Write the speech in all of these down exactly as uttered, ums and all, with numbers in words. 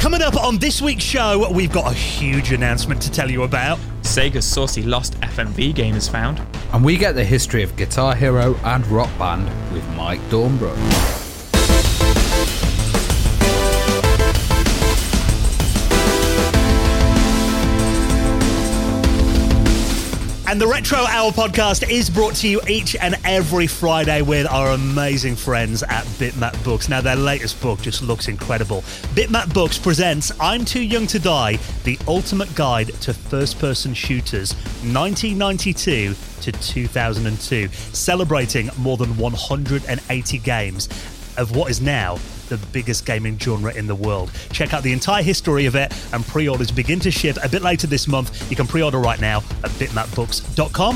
Coming up on this week's show, we've got a huge announcement to tell you about. Sega's saucy lost F M V game is found. And we get the history of Guitar Hero and Rock Band with Mike Dornbrook. And the Retro Hour podcast is brought to you each and every Friday with our amazing friends at Bitmap Books. Now, their latest book just looks incredible. Bitmap Books presents I'm Too Young to Die, the ultimate guide to first-person shooters, nineteen ninety-two to two thousand two, celebrating more than one hundred eighty games of what is now the biggest gaming genre in the world. Check out the entire history of it, and pre-orders begin to ship a bit later this month. You can pre-order right now at bitmap books dot com.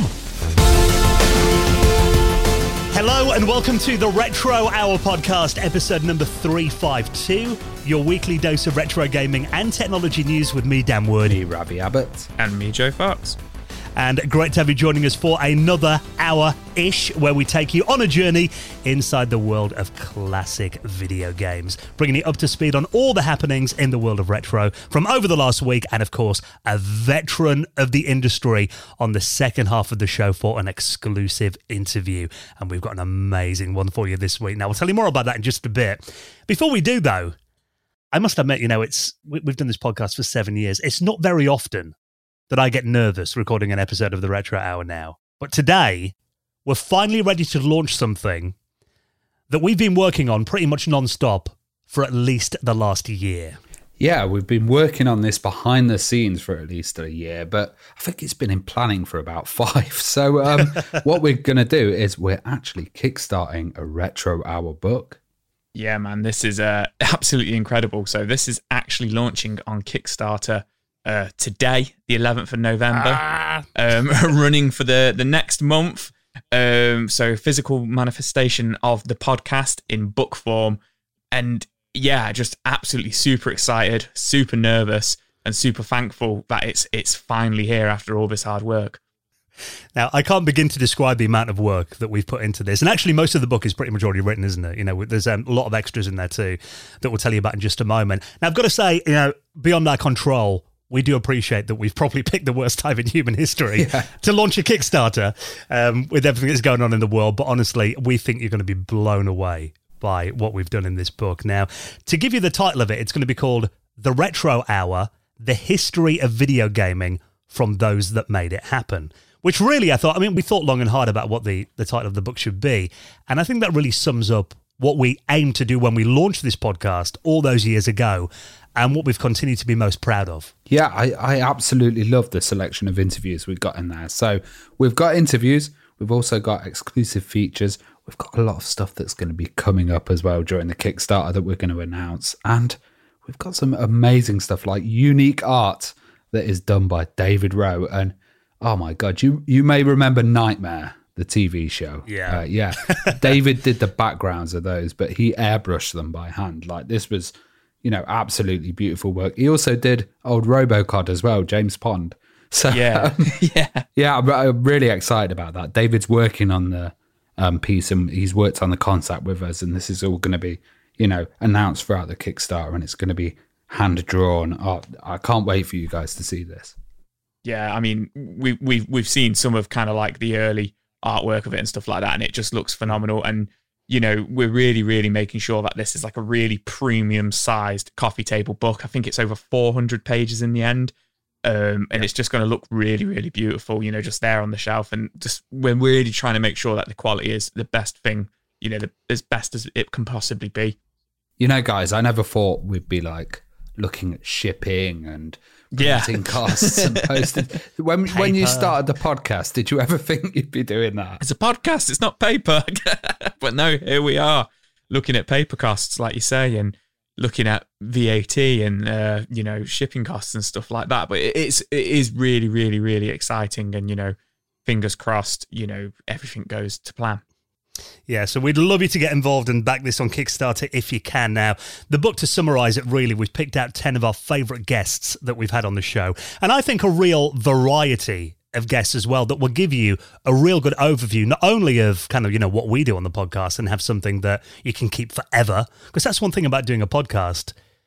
Hello and welcome to the Retro Hour podcast, episode number three fifty-two, your weekly dose of retro gaming and technology news with me, Dan Wood. Me, Ravi Abbott. And me, Joe Fox. And great to have you joining us for another hour-ish where we take you on a journey inside the world of classic video games, bringing you up to speed on all the happenings in the world of retro from over the last week, and of course, a veteran of the industry on the second half of the show for an exclusive interview. And we've got an amazing one for you this week. Now, we'll tell you more about that in just a bit. Before we do, though, I must admit, you know, it's we've done this podcast for seven years. It's not very often that I get nervous recording an episode of the Retro Hour now. But today, we're finally ready to launch something that we've been working on pretty much non-stop for at least the last year. Yeah, we've been working on this behind the scenes for at least a year, but I think it's been in planning for about five. So um, what we're going to do is we're actually kickstarting a Retro Hour book. Yeah, man, this is uh, absolutely incredible. So this is actually launching on Kickstarter Uh, today, the eleventh of November, Ah. um, running for the, the next month. Um, so physical manifestation of the podcast in book form. And yeah, just absolutely super excited, super nervous, and super thankful that it's it's finally here after all this hard work. Now, I can't begin to describe the amount of work that we've put into this. And actually, most of the book is pretty much already written, isn't it? You know, there's um, a lot of extras in there too that we'll tell you about in just a moment. Now, I've got to say, you know, beyond our control, we do appreciate that we've probably picked the worst time in human history yeah. to launch a Kickstarter um, with everything that's going on in the world. But honestly, we think you're going to be blown away by what we've done in this book. Now, to give you the title of it, it's going to be called The Retro Hour, The History of Video Gaming from Those That Made It Happen. Which really, I thought, I mean, we thought long and hard about what the, the title of the book should be. And I think that really sums up what we aimed to do when we launched this podcast all those years ago, and what we've continued to be most proud of. Yeah, I, I absolutely love the selection of interviews we've got in there. So we've got interviews, we've also got exclusive features, we've got a lot of stuff that's going to be coming up as well during the Kickstarter that we're going to announce, and we've got some amazing stuff like unique art that is done by David Rowe. And oh my God, you, you may remember Nightmare, the T V show. Yeah. Uh, yeah. David did the backgrounds of those, but he airbrushed them by hand. Like this was, you know, absolutely beautiful work. He also did old Robocod as well, James Pond. So yeah, um, yeah, yeah. I'm, I'm really excited about that. David's working on the um, piece, and he's worked on the concept with us, and this is all going to be, you know, announced throughout the Kickstarter, and it's going to be hand drawn. Oh, I can't wait for you guys to see this. Yeah, I mean, we we've we've seen some of kind of like the early artwork of it and stuff like that, and it just looks phenomenal. And you know, we're really, really making sure that this is like a really premium-sized coffee table book. I think it's over four hundred pages in the end, um, and yeah. it's just going to look really, really beautiful, you know, just there on the shelf. And just we're really trying to make sure that the quality is the best thing, you know, the, as best as it can possibly be. You know, guys, I never thought we'd be like looking at shipping and printing yeah. costs and postage. When Paper. When you started the podcast, did you ever think you'd be doing that? It's a podcast, it's not paper. But no, here we are looking at paper costs, like you say, and looking at V A T and, uh, you know, shipping costs and stuff like that. But it's, it is really, really, really exciting. And, you know, fingers crossed, you know, everything goes to plan. Yeah, so we'd love you to get involved and back this on Kickstarter if you can now. The book, to summarise it really, we've picked out ten of our favourite guests that we've had on the show. And I think a real variety of guests as well that will give you a real good overview, not only of kind of, you know, what we do on the podcast and have something that you can keep forever, because that's one thing about doing a podcast.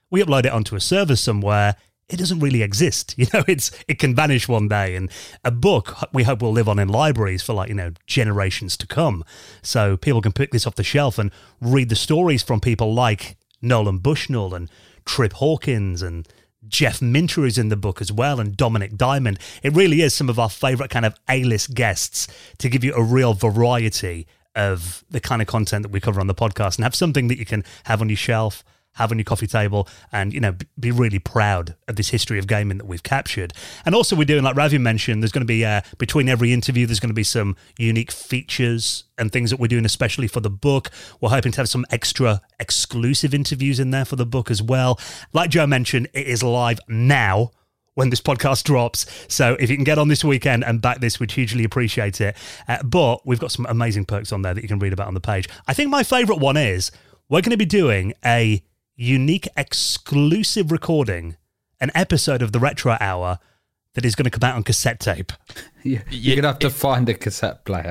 we upload it onto a server somewhere, it doesn't really exist. You know, it's it can vanish one day. And a book, we hope, will live on in libraries for, like, you know, generations to come. So people can pick this off the shelf and read the stories from people like Nolan Bushnell and Trip Hawkins and Jeff Minter is in the book as well, and Dominic Diamond. It really is some of our favourite kind of A-list guests to give you a real variety of the kind of content that we cover on the podcast and have something that you can have on your shelf, have on your coffee table, and, you know, be really proud of this history of gaming that we've captured. And also we're doing, like Ravi mentioned, there's going to be, uh, between every interview, there's going to be some unique features and things that we're doing especially for the book. We're hoping to have some extra exclusive interviews in there for the book as well. Like Joe mentioned, it is live now when this podcast drops. So if you can get on this weekend and back this, we'd hugely appreciate it. Uh, but we've got some amazing perks on there that you can read about on the page. I think my favourite one is we're going to be doing a unique exclusive recording, an episode of the Retro Hour that is going to come out on cassette tape. Yeah, you're going to have to find a cassette player.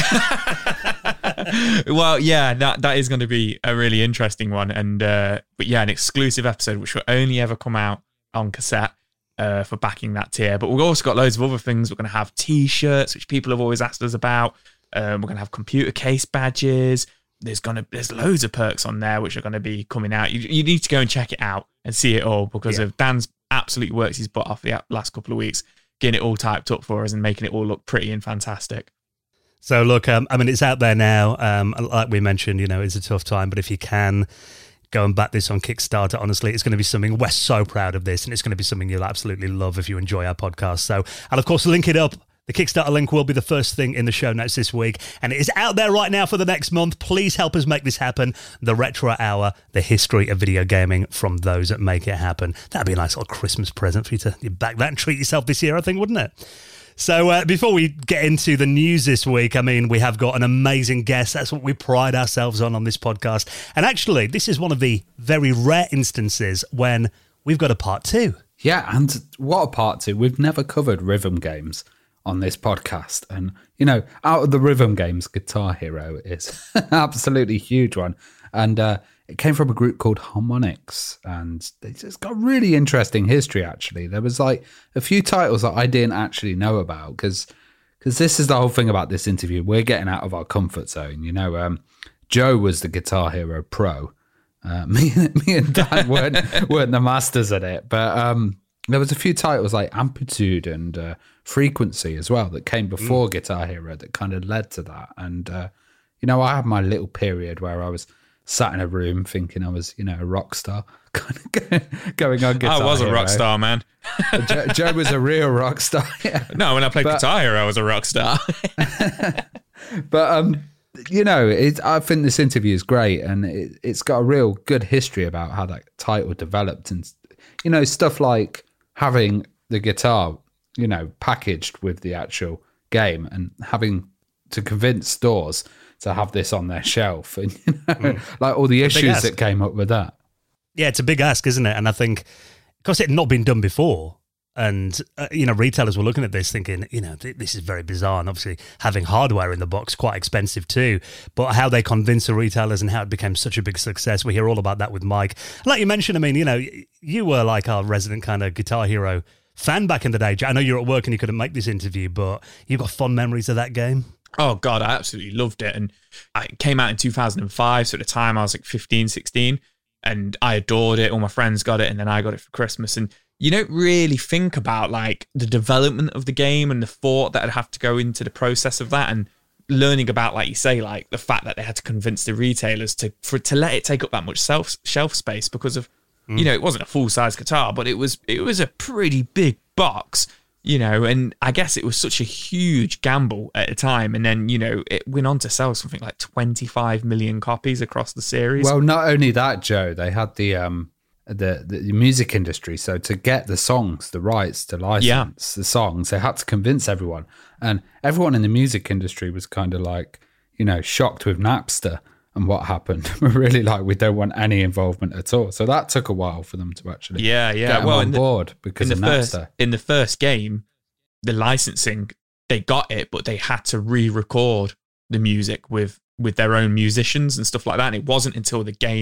Well, yeah, that that is going to be a really interesting one. And uh, but yeah, an exclusive episode which will only ever come out on cassette uh, for backing that tier. But we've also got loads of other things. We're going to have T-shirts, which people have always asked us about. Um, we're going to have computer case badges. There's gonna there's loads of perks on there which are going to be coming out. You, you need to go and check it out and see it all, because yeah. of Dan's absolutely works his butt off the last couple of weeks, getting it all typed up for us and making it all look pretty and fantastic. So look, um, I mean, it's out there now. Um, like we mentioned, you know, it's a tough time, but if you can go and back this on Kickstarter, honestly, it's going to be something we're so proud of this, and it's going to be something you'll absolutely love if you enjoy our podcast. So I'll of course link it up. The Kickstarter link will be the first thing in the show notes this week, and it is out there right now for the next month. Please help us make this happen. The Retro Hour, the history of video gaming from those that make it happen. That'd be a nice little Christmas present for you to you back that and treat yourself this year, I think, wouldn't it? So uh, before we get into the news this week, I mean, we have got an amazing guest. That's what we pride ourselves on on this podcast. And actually, this is one of the very rare instances when we've got a part two. Yeah, and what a part two. We've never covered rhythm games on this podcast, and you know, out of the rhythm games, Guitar Hero is an absolutely huge one, and uh, it came from a group called Harmonix, and it's got a really interesting history. Actually, there was like a few titles that I didn't actually know about, because because this is the whole thing about this interview. We're getting out of our comfort zone, you know. Um, Joe was the Guitar Hero pro. Uh, me, me and Dan weren't weren't the masters at it, but um, there was a few titles like Amplitude and uh, Frequency as well that came before mm. Guitar Hero that kind of led to that. And, uh, you know, I had my little period where I was sat in a room thinking I was, you know, a rock star, kind of going on Guitar Hero. I was a rock star, man. Joe, Joe was a real rock star. Yeah. No, when I played but, Guitar Hero, I was a rock star. But, um, you know, it, I think this interview is great, and it, it's got a real good history about how that title developed, and, you know, stuff like having the guitar, you know, packaged with the actual game and having to convince stores to have this on their shelf, and, you know, mm. like all the issues that came up with that. Yeah, it's a big ask, isn't it? And I think, because it had not been done before, and, uh, you know, retailers were looking at this thinking, you know, th- this is very bizarre. And obviously having hardware in the box, quite expensive too. But how they convinced the retailers and how it became such a big success, we hear all about that with Mike. And like you mentioned, I mean, you know, you were like our resident kind of Guitar Hero fan back in the day. I know you're at work and you couldn't make this interview, but you've got fond memories of that game. Oh, God, I absolutely loved it. And it came out in two thousand five. So at the time I was like fifteen, sixteen, and I adored it. All my friends got it, and then I got it for Christmas. And you don't really think about like the development of the game and the thought that would have to go into the process of that, and learning about, like you say, like the fact that they had to convince the retailers to for to let it take up that much self, shelf space because of, mm. you know, it wasn't a full size guitar, but it was it was a pretty big box, you know, and I guess it was such a huge gamble at the time. And then, you know, it went on to sell something like twenty-five million copies across the series. Well, not only that, Joe, they had the um. The, the music industry. So to get the songs, the rights to license yeah. the songs, they had to convince everyone. And everyone in the music industry was kind of like, you know, shocked with Napster and what happened. We're really like, we don't want any involvement at all. So that took a while for them to actually yeah, yeah. get well, on the, board because of the Napster. First, in the first game, the licensing, they got it, but they had to re-record the music with, with their own musicians and stuff like that. And it wasn't until the game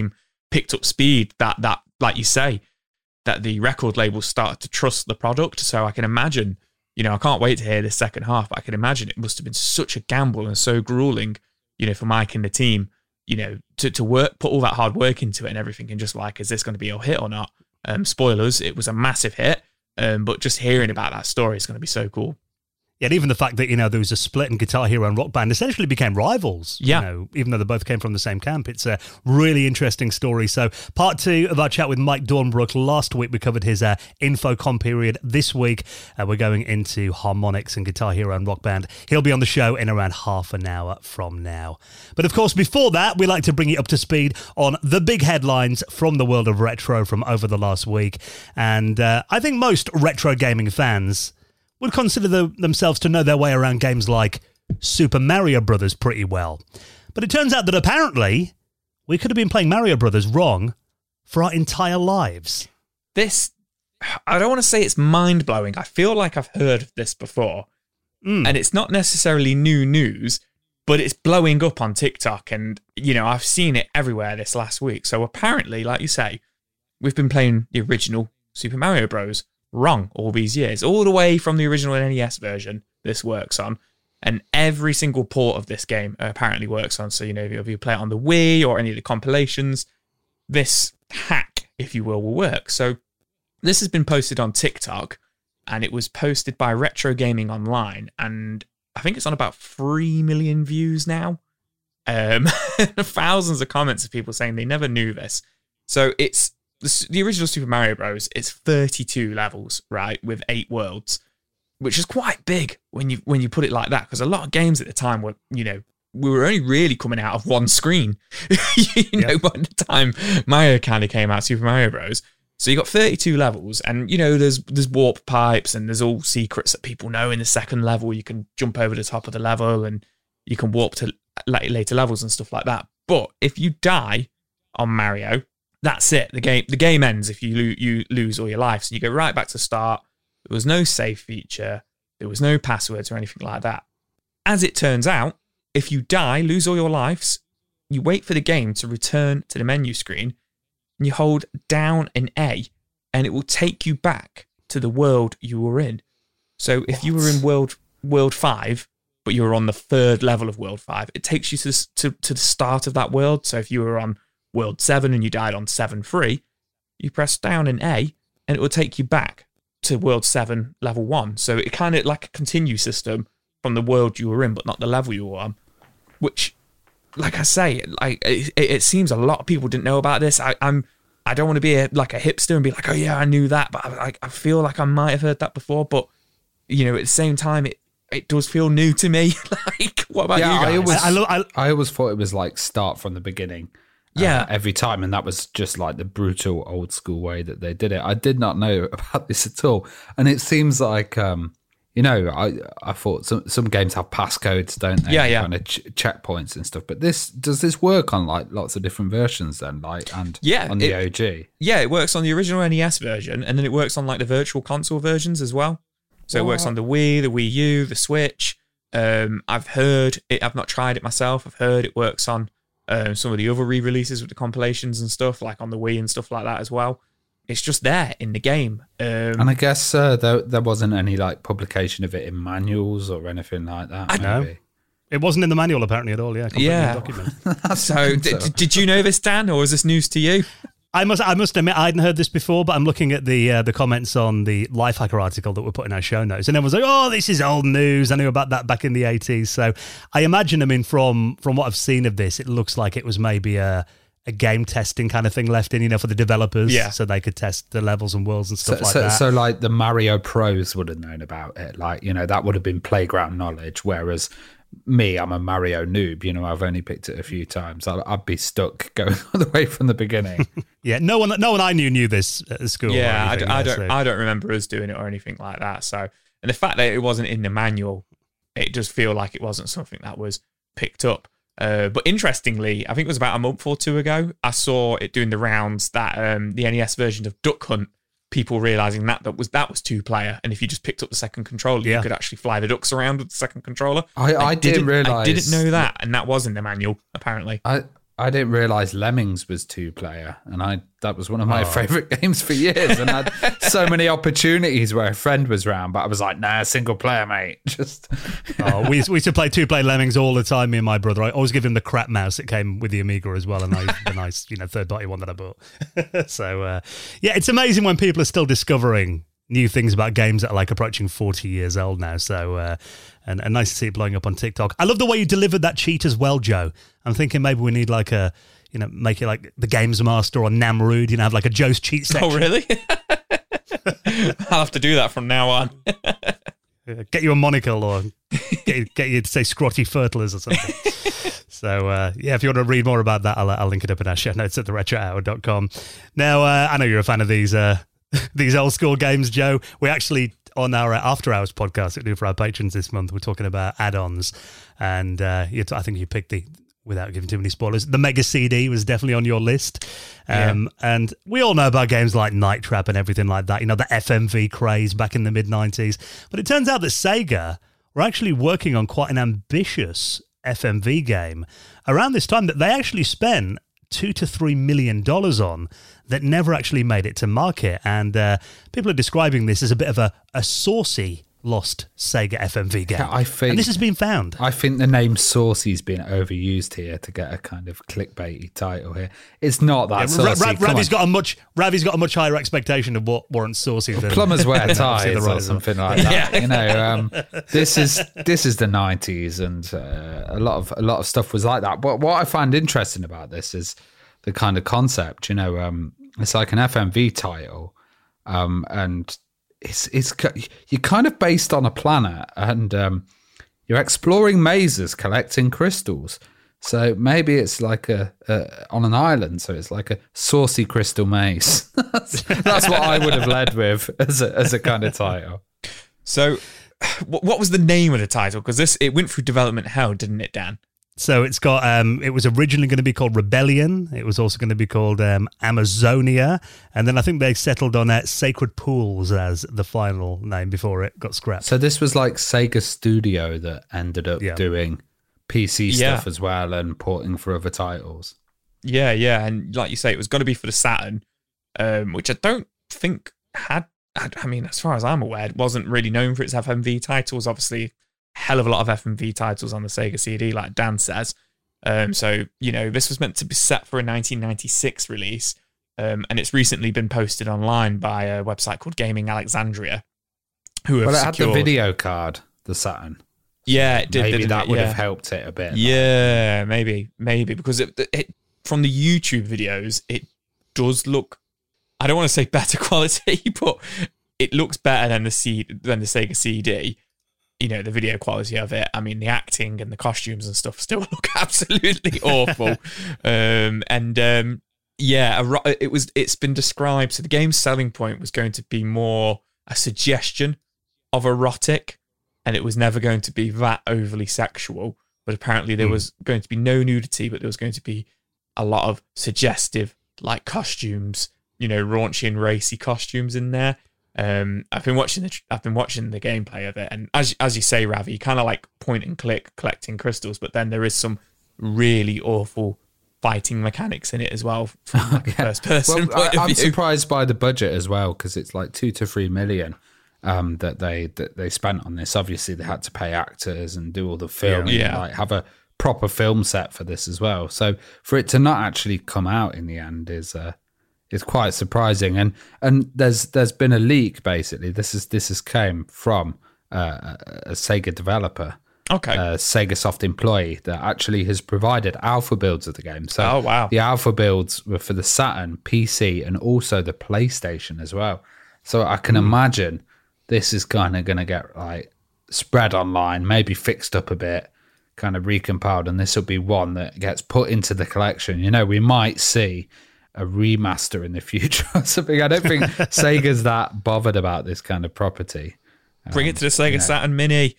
picked up speed that, that like you say, that the record labels started to trust the product. So I can imagine, you know, I can't wait to hear this second half, but I can imagine it must have been such a gamble and so grueling, you know, for Mike and the team, you know, to, to work, put all that hard work into it and everything, and just like, is this going to be a hit or not? Um, spoilers, it was a massive hit, um, but just hearing about that story is going to be so cool. Yeah, and even the fact that, you know, there was a split in Guitar Hero and Rock Band essentially became rivals. Yeah. You know, even though they both came from the same camp. It's a really interesting story. So part two of our chat with Mike Dornbrook. Last week we covered his uh, Infocom period. This week uh, we're going into Harmonix and Guitar Hero and Rock Band. He'll be on the show in around half an hour from now. But of course, before that, we like to bring you up to speed on the big headlines from the world of retro from over the last week. And uh, I think most retro gaming fans would consider the, themselves to know their way around games like Super Mario Brothers pretty well. But it turns out that apparently we could have been playing Mario Brothers wrong for our entire lives. This, I don't want to say it's mind-blowing. I feel like I've heard of this before. Mm. And it's not necessarily new news, but it's blowing up on TikTok. And, you know, I've seen it everywhere this last week. So apparently, like you say, we've been playing the original Super Mario Bros. Wrong all these years, all the way from the original N E S version this works on, and every single port of this game apparently works on. So, you know, if you play it on the Wii or any of the compilations, this hack, if you will, will work. So this has been posted on TikTok, and it was posted by Retro Gaming Online, and I think it's on about three million views now. Um, thousands of comments of people saying they never knew this. So it's The, the original Super Mario Bros. Is thirty-two levels, right, with eight worlds, which is quite big when you when you put it like that. Because a lot of games at the time were, you know, we were only really coming out of one screen. you know, yep. By the time Mario kind of came out, Super Mario Bros. So you got thirty-two levels, and you know, there's there's warp pipes and there's all secrets that people know in the second level. You can jump over the top of the level and you can warp to later levels and stuff like that. But if you die on Mario, that's it. The game the game ends if you lo- you lose all your lives. So you go right back to start. There was no save feature. There was no passwords or anything like that. As it turns out, if you die, lose all your lives, you wait for the game to return to the menu screen, and you hold down an A, and it will take you back to the world you were in. So if what? you were in world world five, but you were on the third level of world five, it takes you to, to, to the start of that world. So if you were on world seven and you died on seven three, you press down an A and it will take you back to world seven level one. So it kind of like a continue system from the world you were in, but not the level you were on, which, like I say, like it, it seems a lot of people didn't know about this. I, I'm I don't want to be a, like a hipster and be like, oh yeah, I knew that, but I, I feel like I might have heard that before. But you know, at the same time, it it does feel new to me. Like, what about yeah, you guys? I always, I, lo- I, I always thought it was like start from the beginning. Yeah, uh, every time, and that was just like the brutal old school way that they did it. I did not know about this at all, and it seems like um, you know, I I thought some some games have passcodes, don't they? Yeah, yeah, kind of ch- checkpoints and stuff. But this does this work on like lots of different versions then, like and yeah, on the it, O G. Yeah, it works on the original N E S version, and then it works on like the Virtual Console versions as well. So what? It works on the Wii, the Wii U, the Switch. Um, I've heard it. I've not tried it myself. I've heard it works on Um, some of the other re-releases with the compilations and stuff, like on the Wii and stuff like that as well. It's just there in the game. Um, and I guess uh, there there wasn't any like publication of it in manuals or anything like that. I know. It wasn't in the manual apparently at all, yeah. Yeah. Document. so, d- did you know this, Dan, or is this news to you? I must I must admit I hadn't heard this before, but I'm looking at the uh, the comments on the Lifehacker article that we're putting in our show notes, and everyone's like, "Oh, this is old news. I knew about that back in the eighties." So I imagine, I mean, from from what I've seen of this, it looks like it was maybe a a game testing kind of thing left in, you know, for the developers, yeah, so they could test the levels and worlds and stuff so, like so, that. So, like the Mario pros would have known about it, like you know, that would have been playground knowledge, whereas me, I'm a Mario noob. You know, I've only picked it a few times. I'd, I'd be stuck going all the way from the beginning. yeah, no one, no one I knew knew this at school. Yeah, anything, I, I yeah, don't, so. I don't remember us doing it or anything like that. So, and the fact that it wasn't in the manual, it does feel like it wasn't something that was picked up. Uh, but interestingly, I think it was about a month or two ago, I saw it doing the rounds that um, the N E S version of Duck Hunt. People realizing that that was that was two player, and if you just picked up the second controller, yeah. you could actually fly the ducks around with the second controller. I, I, I didn't, didn't realize. I didn't know that, and that was in the manual apparently. I I didn't realize Lemmings was two player, and I that was one of my oh. favorite games for years. And I had so many opportunities where a friend was around, but I was like, nah, single player, mate. Just oh, we, used, we used to play two player Lemmings all the time, me and my brother. I always give him the crap mouse that came with the Amiga as well, and I, the nice, you know, third party one that I bought. so, uh, yeah, it's amazing when people are still discovering new things about games that are like approaching forty years old now. So, uh, and, and nice to see it blowing up on TikTok. I love the way you delivered that cheat as well, Joe. I'm thinking maybe we need like a, you know, make it like the Games Master or Namrood, you know, have like a Joe's cheat section. Oh, really? I'll have to do that from now on. Get you a monocle or get you, get you to say Scrotty Fertilers or something. So, uh, yeah, if you want to read more about that, I'll, I'll link it up in our show notes at the retro hour dot com. Now, uh, I know you're a fan of these uh, these old school games, Joe. We actually, on our After Hours podcast that we do for our patrons this month, we're talking about add-ons. And uh, I think you picked the, without giving too many spoilers, the Mega C D was definitely on your list. Um, yeah. And we all know about games like Night Trap and everything like that, you know, the F M V craze back in the mid nineties. But it turns out that Sega were actually working on quite an ambitious F M V game around this time that they actually spent two to three million dollars on that never actually made it to market. And uh, people are describing this as a bit of a, a saucy lost Sega F M V game. Yeah, I think, and this has been found. I think the name Saucy's been overused here to get a kind of clickbaity title here. It's not that yeah, saucy. Ra- Ra- Ravi's got a much Ravi's got a much higher expectation of what warrants saucy than plumbers wear ties or something like that. Yeah. You know, um, this is this is the nineties, and uh, a lot of a lot of stuff was like that. But what I find interesting about this is the kind of concept. You know, um, it's like an F M V title, um, and It's it's you're kind of based on a planet, and um, you're exploring mazes, collecting crystals. So maybe it's like a, a on an island. So it's like a saucy crystal maze. that's, that's what I would have led with as a as a kind of title. So, what was the name of the title? Because this it went through development hell, didn't it, Dan? So it's got, um, it was originally going to be called Rebellion. It was also going to be called um, Amazonia. And then I think they settled on uh, Sacred Pools as the final name before it got scrapped. So this was like Sega Studio that ended up yeah. doing P C stuff yeah. as well and porting for other titles. Yeah, yeah. And like you say, it was going to be for the Saturn, um, which I don't think had, I mean, as far as I'm aware, it wasn't really known for its F M V titles. Obviously, hell of a lot of F M V titles on the Sega C D, like Dan says. Um, so, you know, this was meant to be set for a nineteen ninety-six release, um, and it's recently been posted online by a website called Gaming Alexandria, who have well, it secured... had the video card, the Saturn. So yeah, it did. Maybe that it? would yeah. have helped it a bit. Yeah, like. maybe, maybe, because it, it from the YouTube videos, it does look, I don't want to say better quality, but it looks better than the C than the Sega C D. You know, the video quality of it. I mean, the acting and the costumes and stuff still look absolutely awful. Um, and um, yeah, it was. It's been described. So the game's selling point was going to be more a suggestion of erotic, and it was never going to be that overly sexual. But apparently, there mm. was going to be no nudity, but there was going to be a lot of suggestive, like costumes. You know, raunchy and racy costumes in there. Um, I've been watching the I've been watching the gameplay of it, and as as you say, Ravi, you kind of like point and click collecting crystals, but then there is some really awful fighting mechanics in it as well from like a yeah. first person well, point of I'm view. surprised by the budget as well, because it's like two to three million um, that they that they spent on this. Obviously, they had to pay actors and do all the filming, yeah. and like have a proper film set for this as well. So for it to not actually come out in the end is. Uh, It's quite surprising, and and there's there's been a leak basically. This is this has came from uh, a Sega developer, okay, a Sega Soft employee that actually has provided alpha builds of the game. So oh wow, the alpha builds were for the Saturn, P C, and also the PlayStation as well. So I can mm. imagine this is kind of going to get like spread online, maybe fixed up a bit, kind of recompiled, and this will be one that gets put into the collection. You know, we might see a remaster in the future or something. I don't think Sega's that bothered about this kind of property. Bring um, it to the Sega you know. Saturn Mini.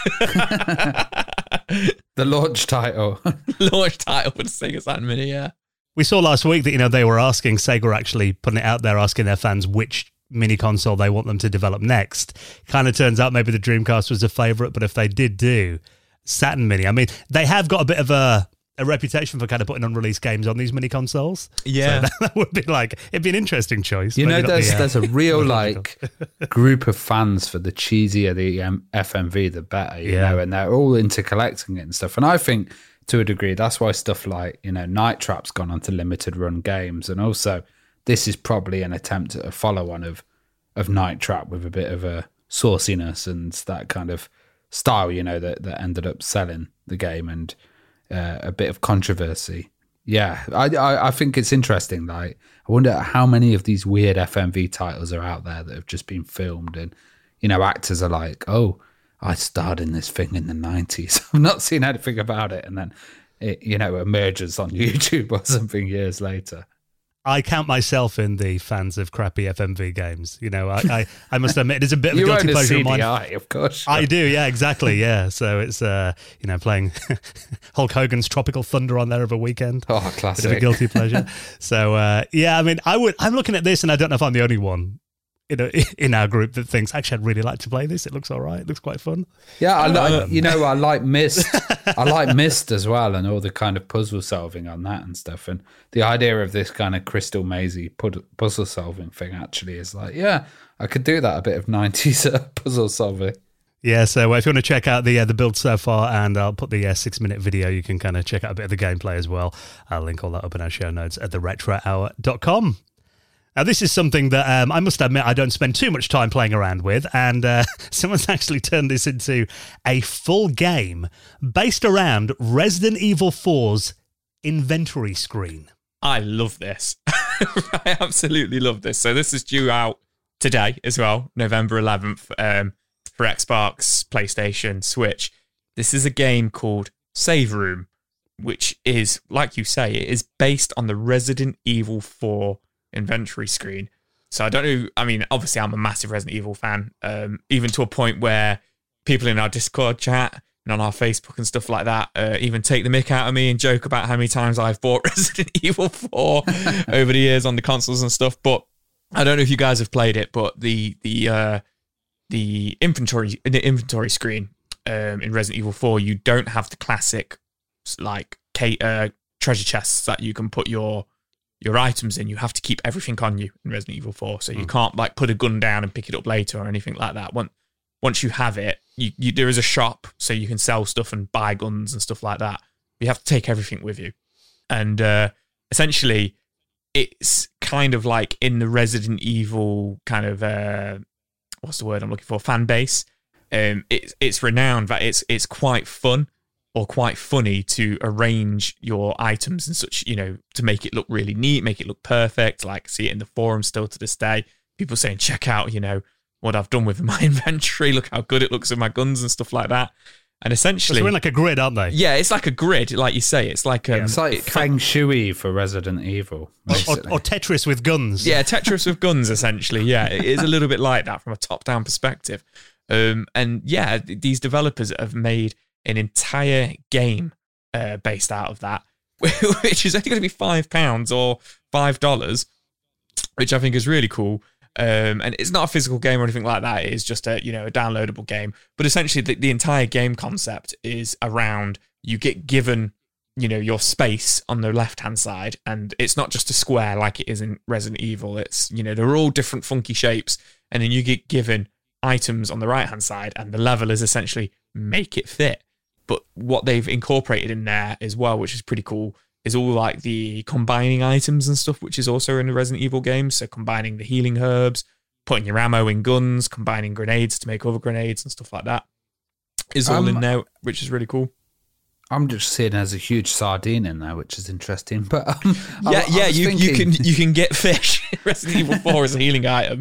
The launch title. Launch title for the Sega Saturn Mini, yeah. We saw last week that, you know, they were asking, Sega were actually putting it out there, asking their fans which mini console they want them to develop next. Kind of turns out maybe the Dreamcast was a favourite, but if they did do Saturn Mini, I mean, they have got a bit of a a reputation for kind of putting unreleased games on these mini consoles. Yeah. So that, that would be like, it'd be an interesting choice. You Maybe know, not there's the, uh, there's a real like group of fans for the cheesier the um, F M V, the better, you Yeah. know, and they're all into collecting it and stuff. And I think to a degree, that's why stuff like, you know, Night Trap's gone on to limited run games. And also, this is probably an attempt at a follow on of, of Night Trap with a bit of a sauciness and that kind of style, you know, that, that ended up selling the game and uh, a bit of controversy. Yeah, I, I I think it's interesting. Like, I wonder how many of these weird F M V titles are out there that have just been filmed, and you know, actors are like, "Oh, I starred in this thing in the nineties. I've not seen anything about it," and then it, you know, emerges on YouTube or something years later. I count myself in the fans of crappy F M V games. You know, I I, I must admit, it is a bit of a You guilty own a pleasure C of D mine. I, of course. I do, yeah, exactly, yeah. So it's, uh, you know, playing Hulk Hogan's Tropical Thunder on there of a weekend. Oh, Bit of a classic. guilty pleasure. So, uh, yeah, I mean, I would. I'm looking at this, and I don't know if I'm the only one in a, in our group that thinks, actually, I'd really like to play this. It looks all right. It looks quite fun. Yeah, I like, Um, you know, I like Myst. I like Myst as well, and all the kind of puzzle solving on that and stuff. And the idea of this kind of crystal mazy pud- puzzle solving thing actually is like, yeah, I could do that. A bit of nineties uh, puzzle solving. Yeah, so if you want to check out the uh, the build so far, and I'll put the uh, six minute video, you can kind of check out a bit of the gameplay as well. I'll link all that up in our show notes at the retro hour dot com. Now, this is something that um, I must admit I don't spend too much time playing around with, and uh, someone's actually turned this into a full game based around Resident Evil four's inventory screen. I love this. I absolutely love this. So this is due out today as well, November eleventh, um, for Xbox, PlayStation, Switch. This is a game called Save Room, which is, like you say, it is based on the Resident Evil four inventory screen. So I don't know, I mean, obviously I'm a massive Resident Evil fan, um, even to a point where people in our Discord chat and on our Facebook and stuff like that uh, even take the mick out of me and joke about how many times I've bought Resident Evil four over the years on the consoles and stuff. But I don't know if you guys have played it, but the the uh, the inventory the inventory screen um, in Resident Evil four, you don't have the classic like uh, treasure chests that you can put your your items in. You have to keep everything on you in Resident Evil four, so you Mm. can't like put a gun down and pick it up later or anything like that. Once once you have it, you, you there is a shop so you can sell stuff and buy guns and stuff like that. You have to take everything with you, and uh, essentially, it's kind of like in the Resident Evil kind of uh, what's the word I'm looking for fan base. Um, it's it's renowned that it's it's quite fun or quite funny to arrange your items and such, you know, to make it look really neat, make it look perfect. Like, see it in the forum still to this day. People saying, check out, you know, what I've done with my inventory. Look how good it looks with my guns and stuff like that. And essentially, So they're in like a grid, aren't they? yeah, it's like a grid, like you say. It's like um, It's like it- Feng Shui for Resident Evil. Or, basically. or Tetris with guns. Yeah, Tetris with guns, essentially. Yeah, it is a little bit like that from a top-down perspective. Um, and yeah, th- these developers have made an entire game uh, based out of that, which is only going to be five pounds or five dollars, which I think is really cool. Um, and it's not a physical game or anything like that. It is just a, you know, a downloadable game. But essentially, the, the entire game concept is around you get given, you know, your space on the left-hand side, and it's not just a square like it is in Resident Evil. It's, you know, they're all different funky shapes, and then you get given items on the right-hand side, and the level is essentially make it fit. But what they've incorporated in there as well, which is pretty cool, is all like the combining items and stuff, which is also in the Resident Evil games. So combining the healing herbs, putting your ammo in guns, combining grenades to make other grenades and stuff like that is all Um, in there, which is really cool. I'm just seeing there's a huge sardine in there, which is interesting. But um, I- Yeah, I yeah, was you, you thinking- can you can get fish. Resident Evil four is a healing item.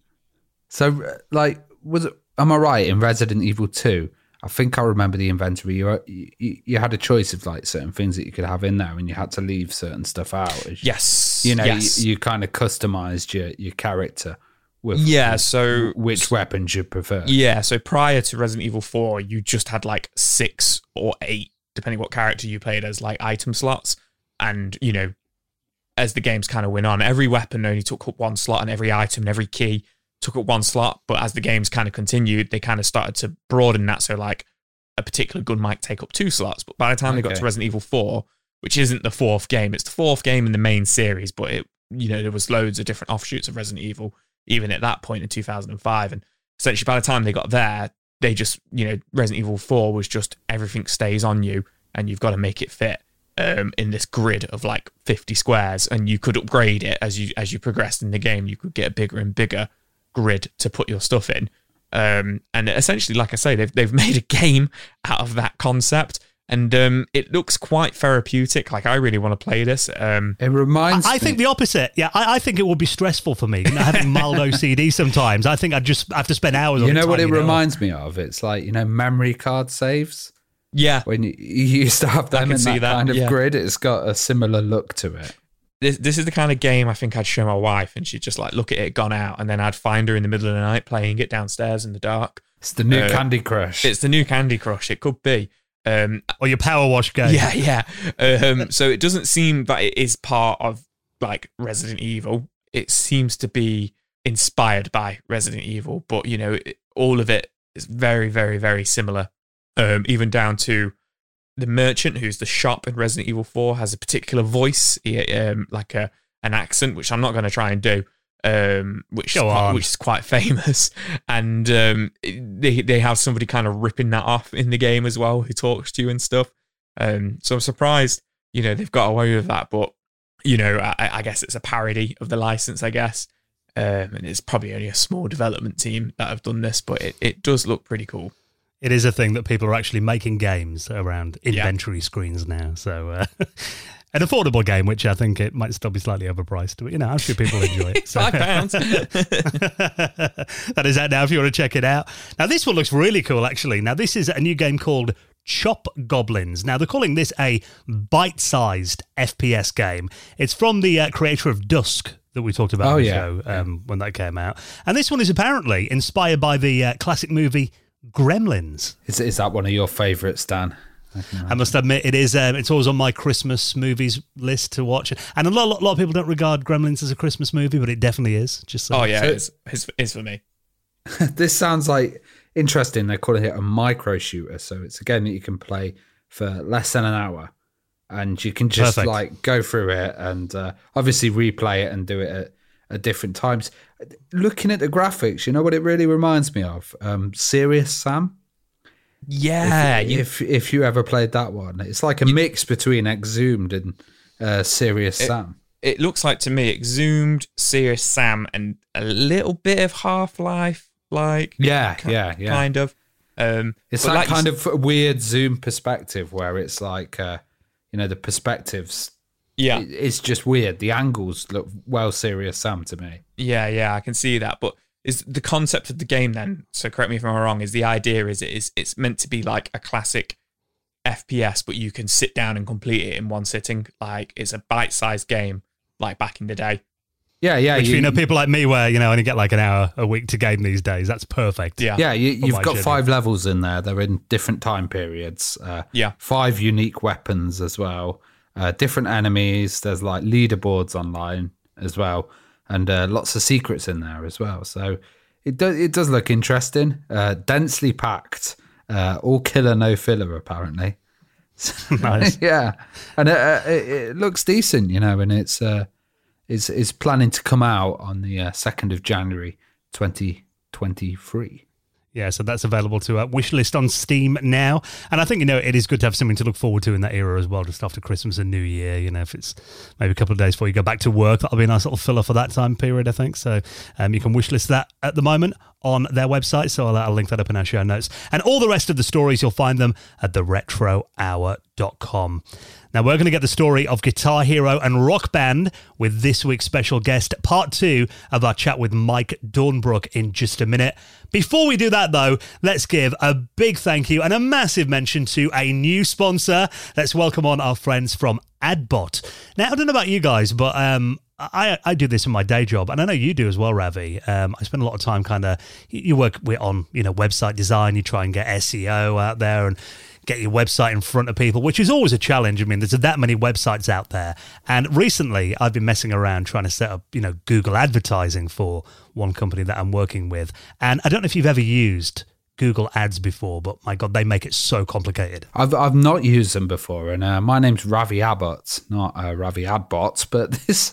So, uh, like, was it? Am I right? In Resident Evil two, I think I remember the inventory. You, you you had a choice of like certain things that you could have in there, and you had to leave certain stuff out. As, Yes, you know, yes. you, you kind of customized your your character with Yeah, with so which weapons you prefer. Yeah, so prior to Resident Evil four, you just had like six or eight, depending what character you played as, like item slots. And, you know, as the games kind of went on, every weapon only took up one slot, and every item and every key took up one slot. But as the games kind of continued, they kind of started to broaden that. So, like, a particular gun might take up two slots. But by the time they got Okay. to Resident Evil four, which isn't the fourth game. It's the fourth game in the main series, but it, you know, there was loads of different offshoots of Resident Evil, even at that point in two thousand five. And essentially by the time they got there, they just, you know, Resident Evil four was just everything stays on you and you've got to make it fit um, in this grid of like fifty squares, and you could upgrade it as you as you progressed in the game. You could get a bigger and bigger grid to put your stuff in. Um, and essentially, like I say, they've, they've made a game out of that concept. And um, it looks quite therapeutic. Like, I really want to play this. Um, it reminds I, I me... think the opposite. Yeah, I, I think it would be stressful for me, you know, having mild O C D sometimes. I think I'd just have to spend hours on it. You know what it know? reminds me of? It's like, you know, memory card saves. Yeah. When you, you used to have them in that, that kind of yeah. grid, it's got a similar look to it. This, this is the kind of game I think I'd show my wife, and she'd just like look at it gone out, and then I'd find her in the middle of the night playing it downstairs in the dark. It's the new uh, Candy Crush. It's the new Candy Crush. It could be. Um, or your Power Wash game. Yeah, yeah. Um, so it doesn't seem that it is part of like Resident Evil. It seems to be inspired by Resident Evil, but you know, it, all of it is very, very, very similar. Um, even down to the merchant, who's the shop in Resident Evil four, has a particular voice, um, like a an accent, which I'm not going to try and do. Um, which Go is quite, on. which is quite famous, and um, they they have somebody kind of ripping that off in the game as well, who talks to you and stuff. Um, so I'm surprised, you know, they've got away with that. But you know, I, I guess it's a parody of the license, I guess, um, and it's probably only a small development team that have done this, but it, it does look pretty cool. It is a thing that people are actually making games around inventory yeah. screens now. So. Uh, An affordable game, which I think it might still be slightly overpriced, but you know, I'm sure people enjoy it. So. Five pounds. That is out now if you want to check it out. Now, this one looks really cool, actually. Now, this is a new game called Chop Goblins. Now, they're calling this a bite-sized F P S game. It's from the uh, creator of Dusk that we talked about oh, on the yeah. show um, yeah. when that came out. And this one is apparently inspired by the uh, classic movie Gremlins. Is, is that one of your favourites, Dan? I, I must admit, it is. Um, it's always on my Christmas movies list to watch. And a lot, a lot of people don't regard Gremlins as a Christmas movie, but it definitely is. Just so. Oh yeah, so, it's, it's, it's for me. This sounds like interesting. They're calling it a micro shooter, so it's a game that you can play for less than an hour, and you can just Perfect. like go through it and uh, obviously replay it and do it at, at different times. Looking at the graphics, you know what it really reminds me of? Um, Serious Sam. Yeah, if, you, if if you ever played that one, it's like a you, mix between Exhumed and uh, Serious it, Sam. It looks like to me Exhumed, Serious Sam, and a little bit of Half-Life, like yeah, ki- yeah, yeah, kind of. Um, it's that like kind you, of weird zoom perspective where it's like, uh, you know, the perspectives. Yeah, it, it's just weird. The angles look well Serious Sam to me. Yeah, yeah, I can see that, but. Is the concept of the game then, so correct me if I'm wrong, is the idea is it is it's meant to be like a classic F P S, but you can sit down and complete it in one sitting. Like it's a bite-sized game, like back in the day. Yeah, yeah. Which, you, you know, people like me where, you know, only get like an hour a week to game these days. That's perfect. Yeah, yeah. You, you've got schedule. five levels in there. They're in different time periods. Uh, yeah. Five unique weapons as well. Uh, different enemies. There's like leaderboards online as well. And uh, lots of secrets in there as well. So it does it does look interesting. Uh, densely packed. Uh, all killer, no filler, apparently. Nice. Yeah. And it, uh, it, it looks decent, you know, and it's uh, it's, it's planning to come out on the uh, second of January twenty twenty-three. Yeah, so that's available to uh, wishlist on Steam now. And I think, you know, it is good to have something to look forward to in that era as well, just after Christmas and New Year. You know, if it's maybe a couple of days before you go back to work, that'll be a nice little filler for that time period, I think. So um, you can wishlist that at the moment on their website. So I'll, I'll link that up in our show notes. And all the rest of the stories, you'll find them at the retro hour dot com. Now, we're going to get the story of Guitar Hero and Rock Band with this week's special guest, part two of our chat with Mike Dornbrook in just a minute. Before we do that, though, let's give a big thank you and a massive mention to a new sponsor. Let's welcome on our friends from AdBot. Now, I don't know about you guys, but um, I, I do this in my day job, and I know you do as well, Ravi. Um, I spend a lot of time kind of, you work with on, you know, website design, you try and get S E O out there and get your website in front of people, which is always a challenge. I mean, there's that many websites out there. And recently, I've been messing around trying to set up, you know, Google advertising for one company that I'm working with. And I don't know if you've ever used Google Ads before, but my God, they make it so complicated. I've I've not used them before, and uh, my name's Ravi Abbott, not uh, Ravi Adbot, but this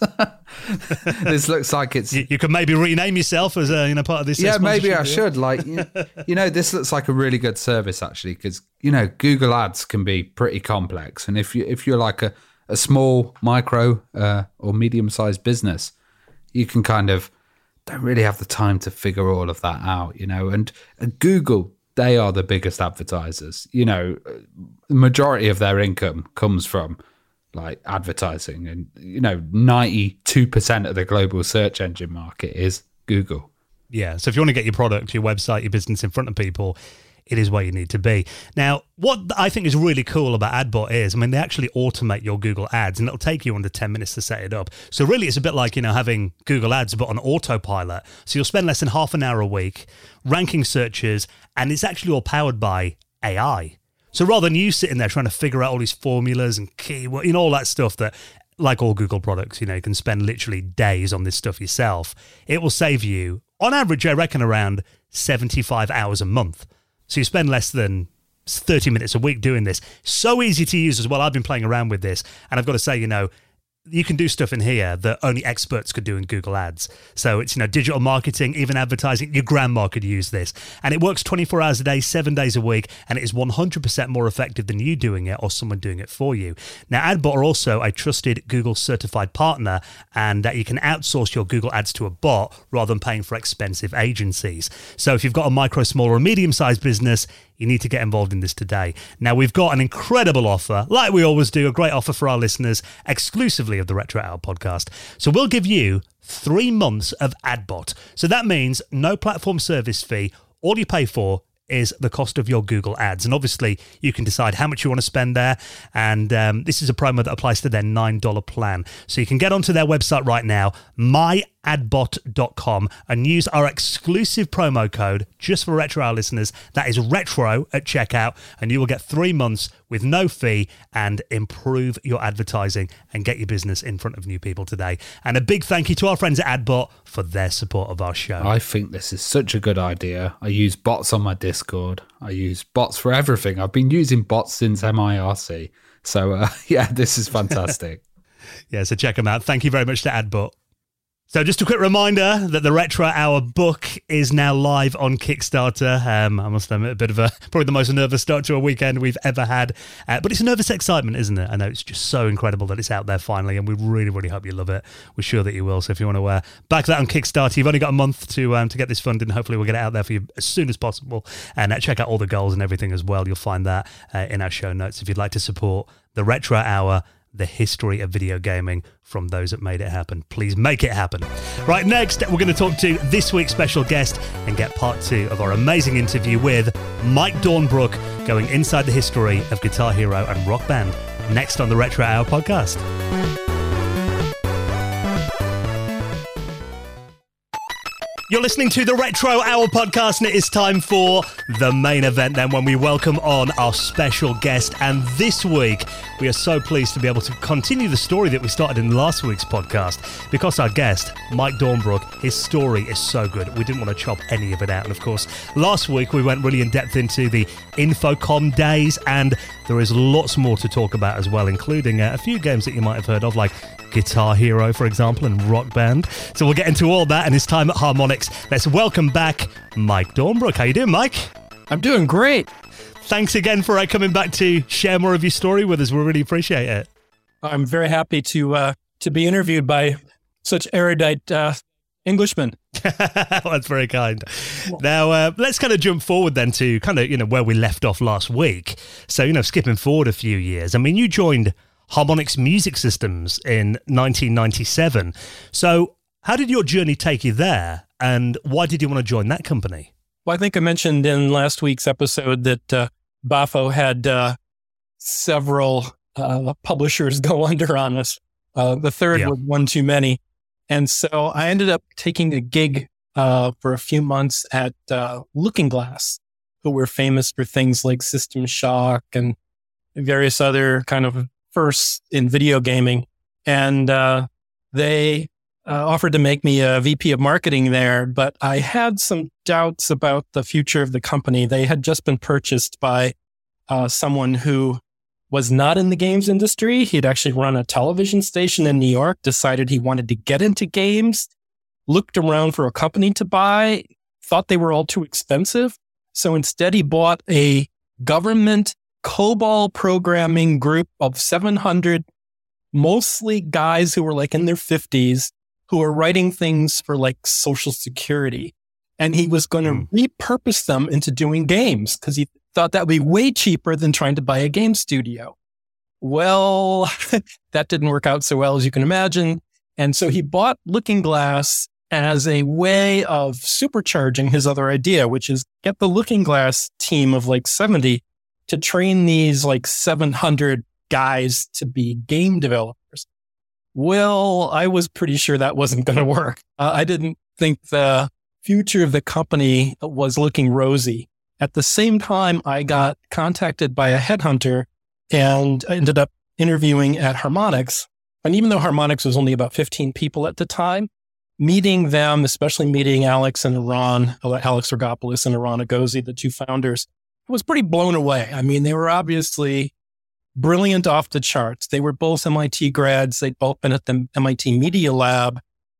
this looks like it's. You, you could maybe rename yourself as a you know part of this. Yeah, maybe I should. Like, you, you know, this looks like a really good service actually, because you know Google Ads can be pretty complex, and if you if you're like a a small, micro, uh, or medium sized business, you can kind of don't really have the time to figure all of that out, you know, and, and Google, they are the biggest advertisers, you know, the majority of their income comes from like advertising, and, you know, ninety-two percent of the global search engine market is Google. Yeah. So if you want to get your product, your website, your business in front of people, it is where you need to be. Now, what I think is really cool about AdBot is, I mean, they actually automate your Google Ads, and it'll take you under ten minutes to set it up. So really, it's a bit like, you know, having Google Ads, but on autopilot. So you'll spend less than half an hour a week ranking searches, and it's actually all powered by A I. So rather than you sitting there trying to figure out all these formulas and keyword, you know, all that stuff that, like all Google products, you know, you can spend literally days on this stuff yourself. It will save you, on average, I reckon, around seventy-five hours a month. So you spend less than thirty minutes a week doing this. So easy to use as well. I've been playing around with this, and I've got to say, you know, you can do stuff in here that only experts could do in Google Ads. So it's, you know, digital marketing, even advertising. Your grandma could use this. And it works twenty-four hours a day, seven days a week, and it is one hundred percent more effective than you doing it or someone doing it for you. Now, AdBot are also a trusted Google certified partner, and that you can outsource your Google Ads to a bot rather than paying for expensive agencies. So if you've got a micro, small, or medium-sized business, you need to get involved in this today. Now, we've got an incredible offer, like we always do, a great offer for our listeners, exclusively of the Retro Hour podcast. So we'll give you three months of AdBot. So that means no platform service fee. All you pay for is the cost of your Google Ads. And obviously, you can decide how much you want to spend there. And um, this is a promo that applies to their nine dollars plan. So you can get onto their website right now, my adbot dot com, and use our exclusive promo code just for Retro Hour listeners. That is retro at checkout, and you will get three months with no fee and improve your advertising and get your business in front of new people today. And a big thank you to our friends at AdBot for their support of our show. I think this is such a good idea. I use bots on my Discord. I use bots for everything. I've been using bots since M I R C. So uh, yeah, this is fantastic. Yeah, so check them out. Thank you very much to AdBot. So just a quick reminder that the Retro Hour book is now live on Kickstarter. Um, I must admit, a bit of a, probably the most nervous start to a weekend we've ever had. Uh, but it's a nervous excitement, isn't it? I know it's just so incredible that it's out there finally, and we really, really hope you love it. We're sure that you will. So if you want to uh, back that on Kickstarter, you've only got a month to um, to get this funded, and hopefully we'll get it out there for you as soon as possible. And uh, check out all the goals and everything as well. You'll find that uh, in our show notes if you'd like to support the Retro Hour, the history of video gaming from those that made it happen. Please make it happen. Right, next, we're going to talk to this week's special guest and get part two of our amazing interview with Mike Dornbrook, going inside the history of Guitar Hero and Rock Band, next on the Retro Hour podcast. You're listening to the Retro Hour podcast, and it is time for the main event then, when we welcome on our special guest. And this week, we are so pleased to be able to continue the story that we started in last week's podcast, because our guest, Mike Dornbrook, his story is so good. We didn't want to chop any of it out. And of course, last week, we went really in depth into the Infocom days, and there is lots more to talk about as well, including uh, a few games that you might have heard of, like Guitar Hero, for example, and Rock Band. So we'll get into all that and his time at Harmonix. Let's welcome back Mike Dornbrook. How you doing, Mike? I'm doing great. Thanks again for uh, coming back to share more of your story with us. We really appreciate it. I'm very happy to uh, to be interviewed by such erudite uh, Englishmen. That's very kind. Now, uh, let's kind of jump forward then to kind of, you know, where we left off last week. So, you know, skipping forward a few years. I mean, you joined Harmonix Music Systems in nineteen ninety-seven. So how did your journey take you there, and why did you want to join that company? Well, I think I mentioned in last week's episode that uh, B A F O had uh, several uh, publishers go under on us. Uh, the third yeah. was one too many. And so I ended up taking a gig uh, for a few months at uh, Looking Glass, who were famous for things like System Shock and various other kind of firsts in video gaming. And uh, they uh, offered to make me a V P of marketing there, but I had some doubts about the future of the company. They had just been purchased by uh, someone who was not in the games industry. He'd actually run a television station in New York, decided he wanted to get into games, looked around for a company to buy, thought they were all too expensive. So instead, he bought a government COBOL programming group of seven hundred, mostly guys who were like in their fifties, who were writing things for like Social Security. And he was going to mm. repurpose them into doing games because he thought that would be way cheaper than trying to buy a game studio. Well, that didn't work out so well as you can imagine. And so he bought Looking Glass as a way of supercharging his other idea, which is get the Looking Glass team of like seventy to train these like seven hundred guys to be game developers. Well, I was pretty sure that wasn't going to work. Uh, I didn't think the future of the company was looking rosy. At the same time, I got contacted by a headhunter and I ended up interviewing at Harmonix. And even though Harmonix was only about fifteen people at the time, meeting them, especially meeting Alex and Eran, Alex Rogopoulos and Eran Agozi, the two founders, I was pretty blown away. I mean, they were obviously brilliant off the charts. They were both M I T grads. They'd both been at the M I T Media Lab.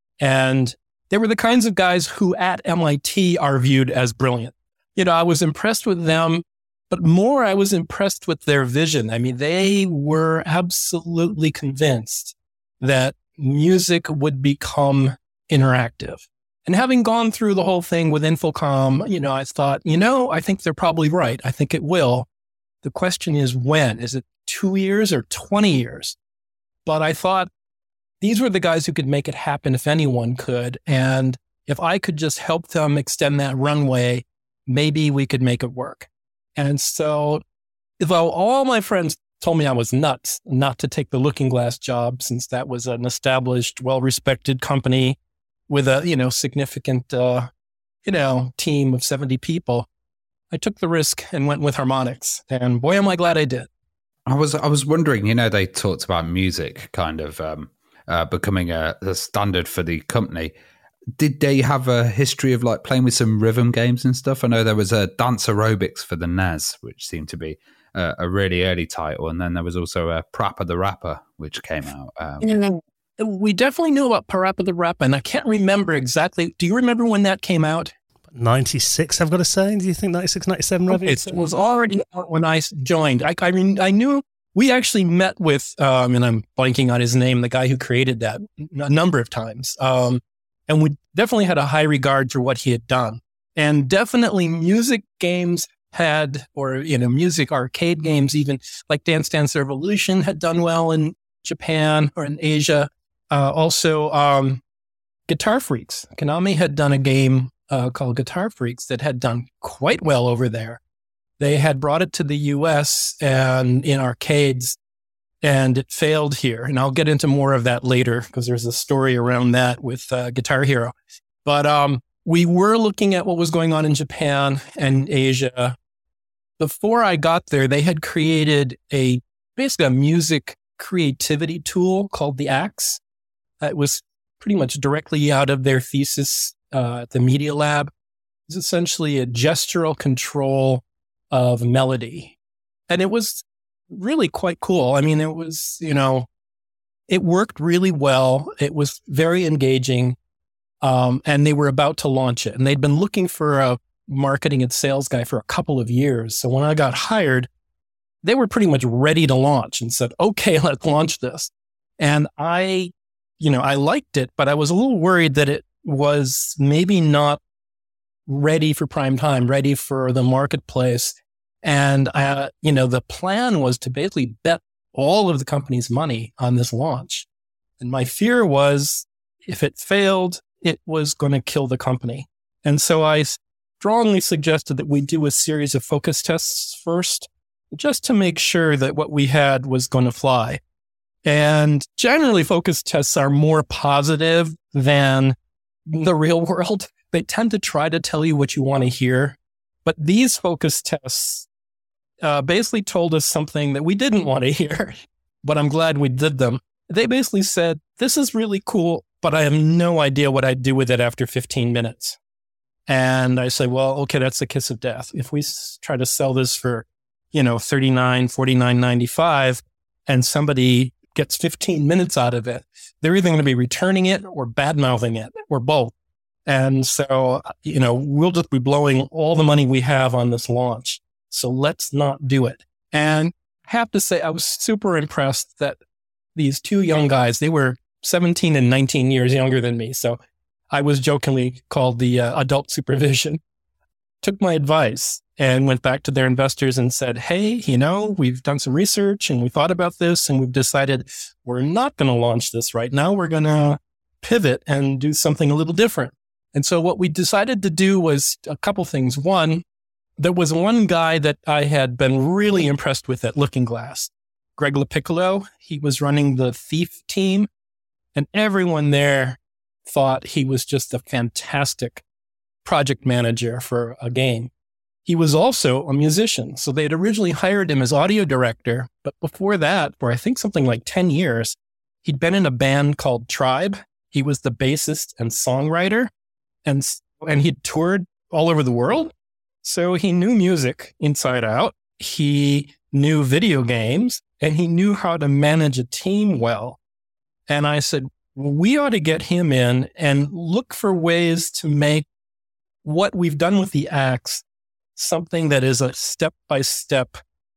And they were the kinds of guys who at M I T are viewed as brilliant. You know, I was impressed with them, but more I was impressed with their vision. I mean, they were absolutely convinced that music would become interactive. And having gone through the whole thing with Infocom, you know, I thought, you know, I think they're probably right. I think it will. The question is when? Is it two years or twenty years? But I thought these were the guys who could make it happen if anyone could. And if I could just help them extend that runway, maybe we could make it work. And so, though all my friends told me I was nuts not to take the Looking Glass job, since that was an established, well-respected company with a, you know, significant, uh, you know, team of seventy people, I took the risk and went with Harmonix. And boy, am I glad I did. I was I was wondering, you know, they talked about music kind of um, uh, becoming a, a standard for the company. Did they have a history of like playing with some rhythm games and stuff? I know there was a Dance Aerobics for the N E S, which seemed to be uh, a really early title. And then there was also a Parappa the Rapper, which came out. Um, yeah, we definitely knew about Parappa the Rapper, and I can't remember exactly. Do you remember when that came out? ninety-six, I've got to say. Do you think ninety-six, ninety-seven? Okay, it was already out when I joined. I, I mean, I knew we actually met with, um, and I'm blanking on his name, the guy who created that a number of times. Um, And we definitely had a high regard for what he had done. And definitely music games had, or, you know, music arcade games, even like Dance Dance Revolution had done well in Japan or in Asia. Uh, also, um, Guitar Freaks. Konami had done a game uh, called Guitar Freaks that had done quite well over there. They had brought it to the U S and in arcades, and it failed here. And I'll get into more of that later because there's a story around that with uh, Guitar Hero. But um, we were looking at what was going on in Japan and Asia. Before I got there, they had created a basically a music creativity tool called the Axe. It was pretty much directly out of their thesis uh, at the Media Lab. It's essentially a gestural control of melody. And it was really quite cool. I mean, it was, you know, it worked really well. It was very engaging. Um, and they were about to launch it. And they'd been looking for a marketing and sales guy for a couple of years. So when I got hired, they were pretty much ready to launch and said, okay, let's launch this. And I, you know, I liked it, but I was a little worried that it was maybe not ready for prime time, ready for the marketplace. And, uh, you know, the plan was to basically bet all of the company's money on this launch. And my fear was if it failed, it was going to kill the company. And so I strongly suggested that we do a series of focus tests first, just to make sure that what we had was going to fly. And generally, focus tests are more positive than the real world. They tend to try to tell you what you want to hear. But these focus tests uh, basically told us something that we didn't want to hear, but I'm glad we did them. They basically said, this is really cool. but I have no idea what I'd do with it after fifteen minutes. And I say, well, okay, that's the kiss of death. If we s- try to sell this for, you know, thirty-nine, forty-nine ninety-five, and somebody gets fifteen minutes out of it, they're either going to be returning it or bad-mouthing it or both. And so, you know, we'll just be blowing all the money we have on this launch. So let's not do it. And I have to say, I was super impressed that these two young guys, they were seventeen and nineteen years younger than me. So I was jokingly called the uh, adult supervision, took my advice and went back to their investors and said, hey, you know, we've done some research and we thought about this and we've decided we're not going to launch this right now. We're going to pivot and do something a little different. And so what we decided to do was a couple things. One, there was one guy that I had been really impressed with at Looking Glass, Greg LaPiccolo. He was running the Thief team, and everyone there thought he was just a fantastic project manager for a game. He was also a musician. So they had originally hired him as audio director, but before that, for I think something like ten years, he'd been in a band called Tribe. He was the bassist and songwriter, and, and he'd toured all over the world. So he knew music inside out. He knew video games, and he knew how to manage a team well. And I said, we ought to get him in and look for ways to make what we've done with the Axe something that is a step-by-step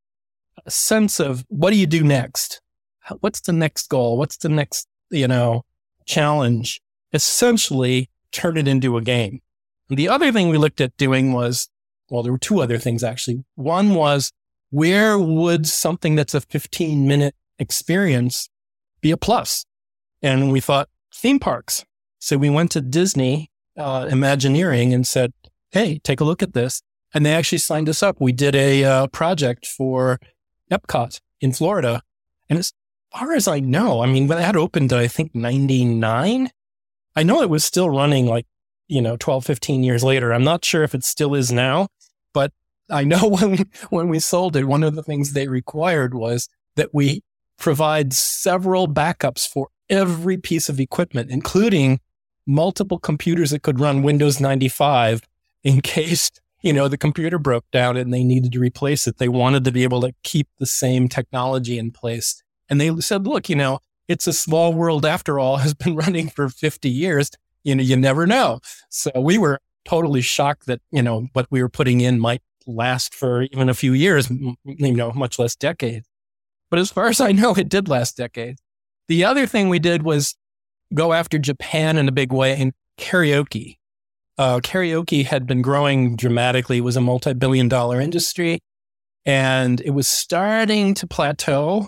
sense of what do you do next? What's the next goal? What's the next, you know, challenge? Essentially, turn it into a game. And the other thing we looked at doing was, well, there were two other things actually. One was, where would something that's a fifteen minute experience be a plus? And we thought theme parks. So we went to Disney uh, Imagineering and said, hey, take a look at this. And they actually signed us up. We did a uh, project for Epcot in Florida. And as far as I know, I mean, when that opened, I think ninety-nine, I know it was still running like, you know, twelve, fifteen years later. I'm not sure if it still is now, but I know when, when we sold it, one of the things they required was that we provide several backups for every piece of equipment, including multiple computers that could run Windows ninety-five in case, you know, the computer broke down and they needed to replace it. They wanted to be able to keep the same technology in place. And they said, look, you know, it's a small world after all, has been running for fifty years. You know, you never know. So we were totally shocked that, you know, what we were putting in might last for even a few years, you know, much less decades. But as far as I know, it did last decades. The other thing we did was go after Japan in a big way in karaoke. Uh, karaoke had been growing dramatically. It was a multi-billion dollar industry, and it was starting to plateau.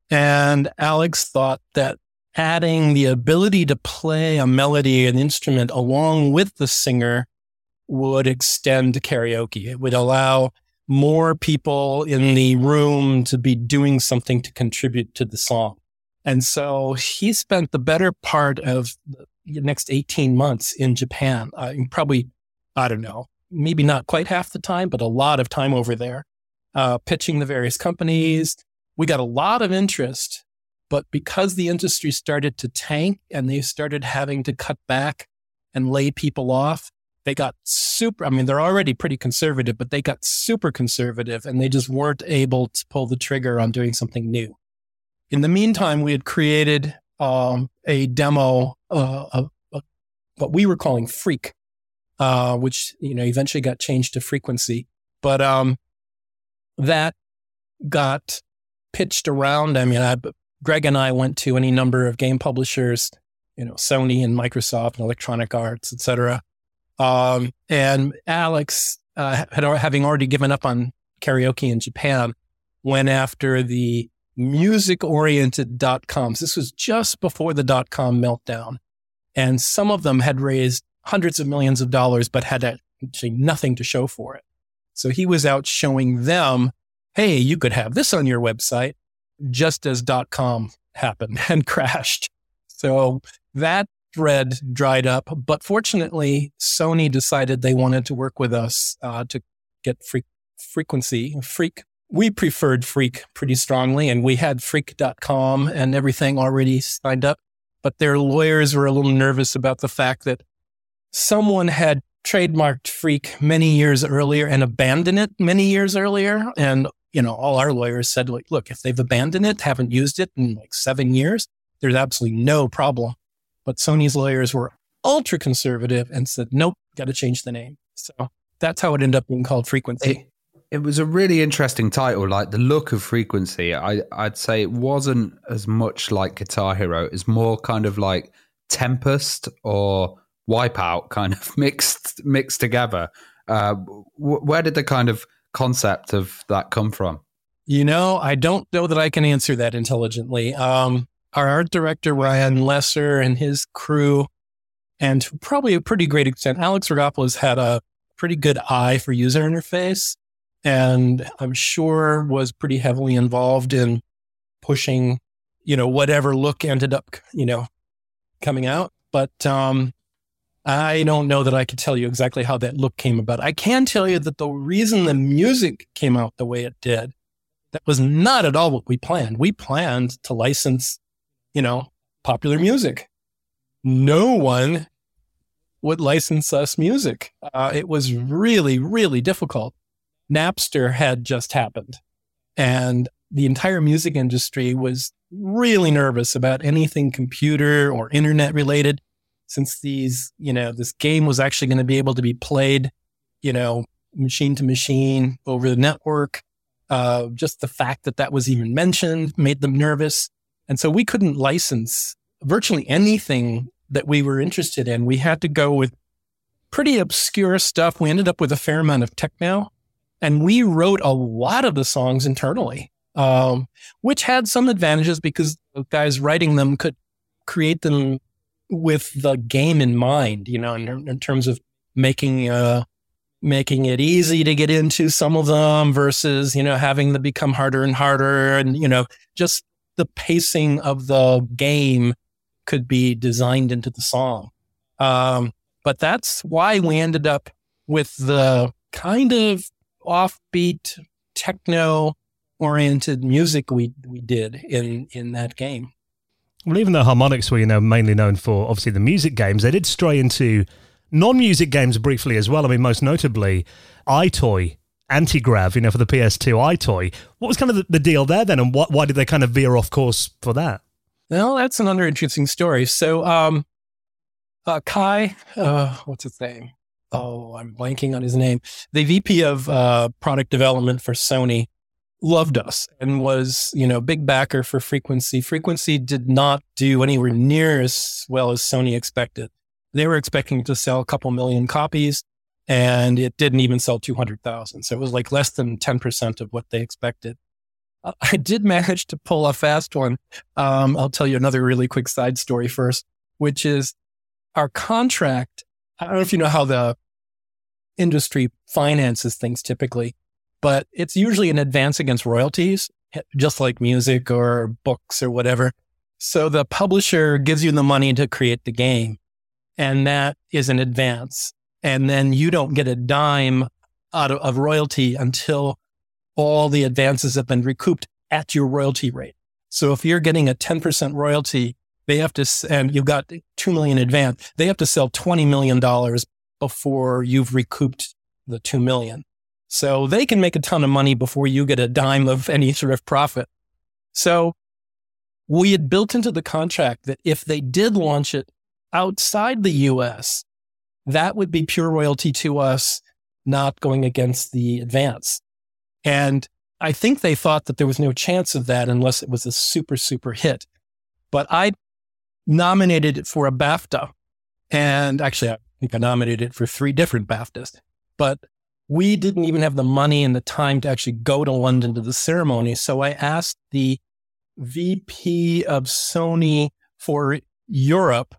And Alex thought that adding the ability to play a melody, an instrument along with the singer would extend karaoke. It would allow more people in the room to be doing something to contribute to the song. And so he spent the better part of the next eighteen months in Japan, uh, probably, I don't know, maybe not quite half the time, but a lot of time over there, uh, pitching the various companies. We got a lot of interest, but because the industry started to tank and they started having to cut back and lay people off, they got super, I mean, they're already pretty conservative, but they got super conservative and they just weren't able to pull the trigger on doing something new. In the meantime, we had created um, a demo uh, of, of what we were calling Freak, uh, which, you know, eventually got changed to Frequency. But um, that got pitched around. I mean, I, Greg and I went to any number of game publishers, you know, Sony and Microsoft and Electronic Arts, et cetera. Um, and Alex, uh, had, having already given up on karaoke in Japan, went after the music-oriented dot-coms. This was just before the dot-com meltdown. And some of them had raised hundreds of millions of dollars, but had actually nothing to show for it. So he was out showing them, hey, you could have this on your website, just as dot-com happened and crashed. So that thread dried up. But fortunately, Sony decided they wanted to work with us uh, to get free frequency, Freak. We preferred Freak pretty strongly, and we had freak dot com and everything already signed up. but their lawyers were a little nervous about the fact that someone had trademarked Freak many years earlier and abandoned it many years earlier. And, you know, all our lawyers said, like, look, if they've abandoned it, haven't used it in like seven years, there's absolutely no problem. But Sony's lawyers were ultra conservative and said, nope, got to change the name. So that's how it ended up being called Frequency. It, it was a really interesting title. Like the look of Frequency, I, I'd say it wasn't as much like Guitar Hero. It's more kind of like Tempest or Wipeout kind of mixed mixed together. Uh, w- where did the kind of concept of that come from? You know, I don't know that I can answer that intelligently. Um, our art director, Ryan Lesser, and his crew, and to probably a pretty great extent, Alex Rogopoulos had a pretty good eye for user interface, and I'm sure was pretty heavily involved in pushing, you know, whatever look ended up, you know, coming out. But um, I don't know that I could tell you exactly how that look came about. I can tell you that the reason the music came out the way it did, that was not at all what we planned. We planned to license, you know, popular music. No one would license us music. Uh, it was really, really difficult. Napster had just happened, and the entire music industry was really nervous about anything computer or internet related, since these, you know, this game was actually going to be able to be played, you know, machine to machine over the network. Uh, just the fact that that was even mentioned made them nervous. And so we couldn't license virtually anything that we were interested in. We had to go with pretty obscure stuff. We ended up with a fair amount of techno, and we wrote a lot of the songs internally, um, which had some advantages because the guys writing them could create them with the game in mind, you know, in, in terms of making, uh, making it easy to get into some of them versus, you know, having them become harder and harder. And, you know, just the pacing of the game could be designed into the song. Um, but that's why we ended up with the kind of offbeat techno oriented music we, we did in, in that game. Well, even though Harmonix were, you know, mainly known for obviously the music games, they did stray into non-music games briefly as well. I mean, most notably, iToy, Antigrav, you know, for the P S two iToy. What was kind of the, the deal there then, and what, why did they kind of veer off course for that? Well, that's another interesting story. So, um, uh, Kai, uh, what's his name? Oh, I'm blanking on his name. The V P of uh, product development for Sony loved us and was, you know, big backer for Frequency. Frequency did not do anywhere near as well as Sony expected. They were expecting to sell a couple million copies, and it didn't even sell two hundred thousand. So it was like less than ten percent of what they expected. Uh, I did manage to pull a fast one. Um, I'll tell you another really quick side story first, which is our contract. I don't know if you know how the industry finances things typically, but it's usually an advance against royalties, just like music or books or whatever. So the publisher gives you the money to create the game, and that is an advance. And then you don't get a dime out of, of royalty until all the advances have been recouped at your royalty rate. So if you're getting a ten percent royalty, they have to, and you've got two million advance, they have to sell twenty million dollars before you've recouped the two million. So they can make a ton of money before you get a dime of any sort of profit. So we had built into the contract that if they did launch it outside the U S, that would be pure royalty to us, not going against the advance. And I think they thought that there was no chance of that unless it was a super, super hit. But I nominated it for a BAFTA. And actually, I think I nominated it for three different BAFTAs. But we didn't even have the money and the time to actually go to London to the ceremony. So I asked the V P of Sony for Europe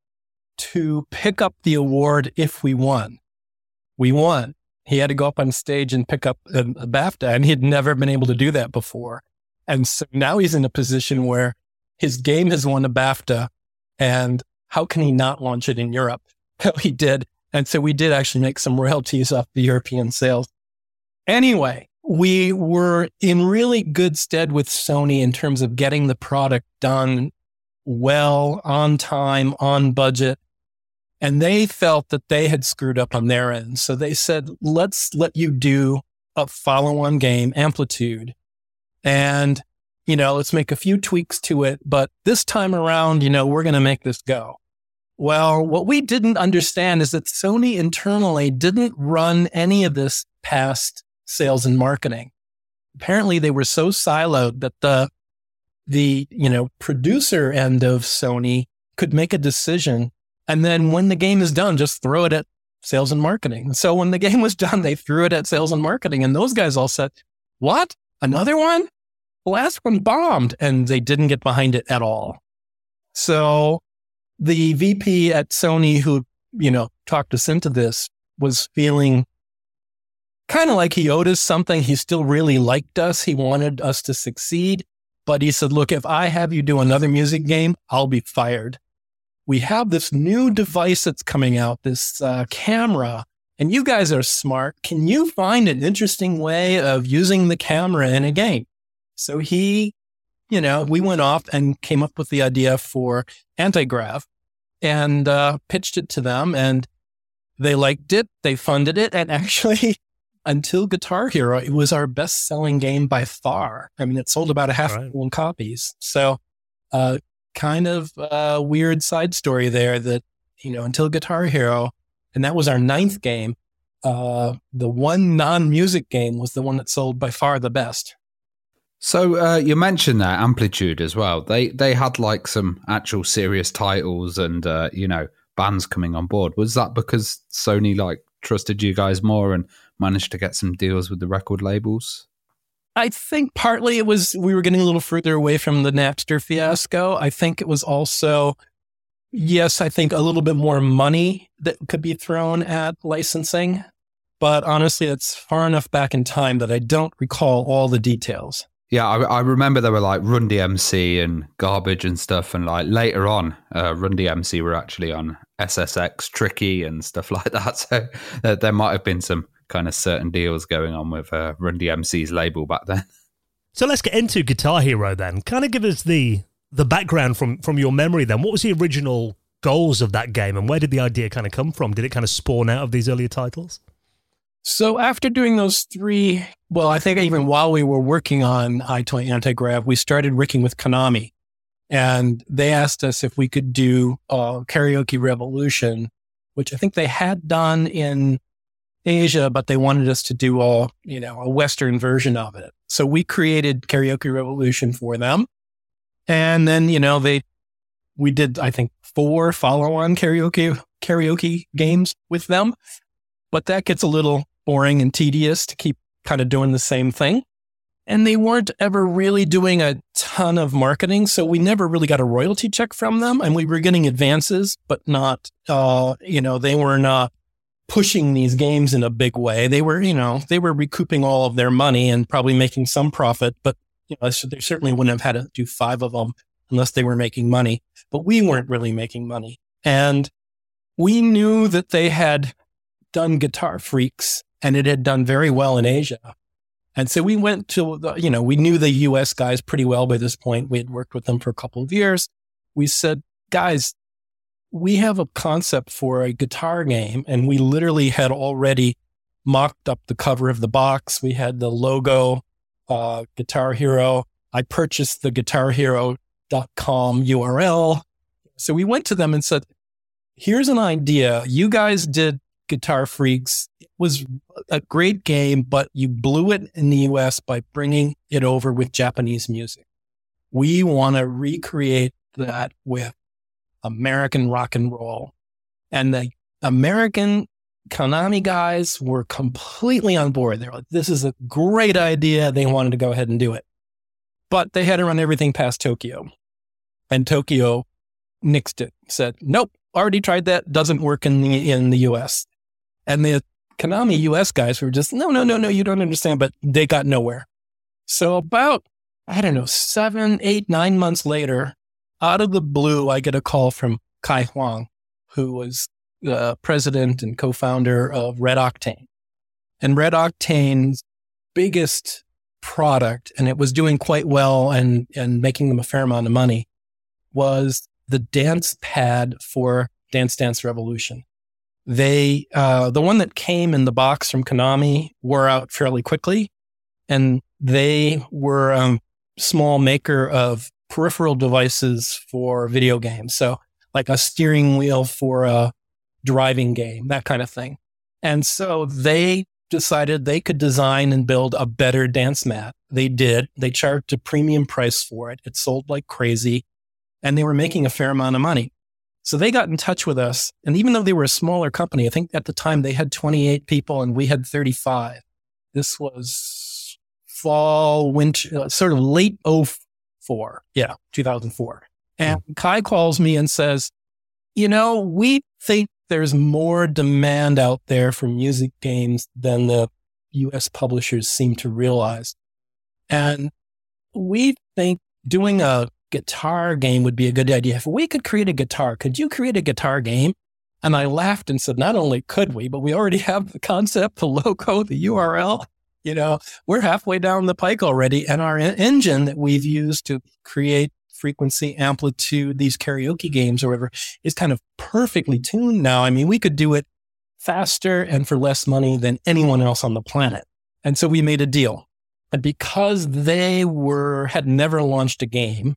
to pick up the award if we won. We won. He had to go up on stage and pick up a, a BAFTA, and he had never been able to do that before. And so now he's in a position where his game has won a BAFTA, and how can he not launch it in Europe? Well, he did. And so we did actually make some royalties off the European sales. Anyway, we were in really good stead with Sony in terms of getting the product done well, on time, on budget. And they felt that they had screwed up on their end. So they said, let's let you do a follow-on game, Amplitude. And, you know, let's make a few tweaks to it. But this time around, you know, we're going to make this go. Well, what we didn't understand is that Sony internally didn't run any of this past sales and marketing. Apparently, they were so siloed that the, the, you know, producer end of Sony could make a decision. And then when the game is done, just throw it at sales and marketing. So when the game was done, they threw it at sales and marketing. And those guys all said, what? Another one? The last one bombed. And they didn't get behind it at all. So the V P at Sony who, you know, talked us into this was feeling kind of like he owed us something. He still really liked us. He wanted us to succeed. But he said, look, if I have you do another music game, I'll be fired. We have this new device that's coming out, this uh, camera, and you guys are smart. Can you find an interesting way of using the camera in a game? So he, you know, we went off and came up with the idea for Antigrav and uh, pitched it to them, and they liked it. They funded it. And actually, until Guitar Hero, it was our best-selling game by far. I mean, it sold about a half a million copies. So, uh, kind of a weird side story there that, you know, until Guitar Hero, and that was our ninth game, uh, the one non-music game was the one that sold by far the best. So uh, you mentioned that Amplitude as well. They they had like some actual serious titles and, uh, you know, bands coming on board. Was that because Sony like trusted you guys more and managed to get some deals with the record labels? I think partly it was we were getting a little further away from the Napster fiasco. I think it was also, yes, I think a little bit more money that could be thrown at licensing. But honestly, it's far enough back in time that I don't recall all the details. Yeah, I, I remember there were like Run D M C and Garbage and stuff. And like later on, uh, Run D M C were actually on S S X, Tricky and stuff like that. So uh, there might have been some kind of certain deals going on with uh, Run D M C's label back then. So let's get into Guitar Hero then. Kind of give us the the background from from your memory then. What was the original goals of that game and where did the idea kind of come from? Did it kind of spawn out of these earlier titles? So after doing those three, well, I think even while we were working on iToy Antigrav, we started working with Konami. And they asked us if we could do uh, Karaoke Revolution, which I think they had done in Asia, but they wanted us to do a, you know, a Western version of it. So we created Karaoke Revolution for them. And then, you know, they, we did, I think, four follow-on karaoke, karaoke games with them. But that gets a little boring and tedious to keep kind of doing the same thing. And they weren't ever really doing a ton of marketing. So we never really got a royalty check from them. And we were getting advances, but not, uh, you know, they were not pushing these games in a big way. They were, you know, they were recouping all of their money and probably making some profit, but you know, they certainly wouldn't have had to do five of them unless they were making money. But we weren't really making money. And we knew that they had done Guitar Freaks and it had done very well in Asia. And so we went to, the, you know, we knew the U S guys pretty well by this point. We had worked with them for a couple of years. We said, guys, we have a concept for a guitar game. And we literally had already mocked up the cover of the box. We had the logo, uh, Guitar Hero. I purchased the guitar hero dot com U R L. So we went to them and said, here's an idea. You guys did Guitar Freaks. It was a great game, but you blew it in the U S by bringing it over with Japanese music. We want to recreate that with American rock and roll. And the American Konami guys were completely on board. They're like, this is a great idea. They wanted to go ahead and do it. But they had to run everything past Tokyo. And Tokyo nixed it, said, nope, already tried that. Doesn't work in the, in the U S. And the Konami U S guys were just, no, no, no, no, you don't understand. But they got nowhere. So about, I don't know, seven, eight, nine months later, out of the blue, I get a call from Kai Huang, who was the president and co-founder of Red Octane. And Red Octane's biggest product, and it was doing quite well and, and making them a fair amount of money, was the dance pad for Dance Dance Revolution. They, uh, the one that came in the box from Konami wore out fairly quickly, and they were a um, small maker of peripheral devices for video games. So like a steering wheel for a driving game, that kind of thing. And so they decided they could design and build a better dance mat. They did. They charged a premium price for it. It sold like crazy, and they were making a fair amount of money. So they got in touch with us. And even though they were a smaller company, I think at the time they had twenty-eight people and we had thirty-five. This was fall, winter, sort of late oh four. Yeah, two thousand four. And mm. Kai calls me and says, you know, we think there's more demand out there for music games than the U S publishers seem to realize. And we think doing a guitar game would be a good idea. If we could create a guitar, could you create a guitar game? And I laughed and said, not only could we, but we already have the concept, the logo, the U R L. You know, we're halfway down the pike already. And our en- engine that we've used to create frequency, amplitude, these karaoke games or whatever is kind of perfectly tuned now. I mean, we could do it faster and for less money than anyone else on the planet. And so we made a deal. And because they were, had never launched a game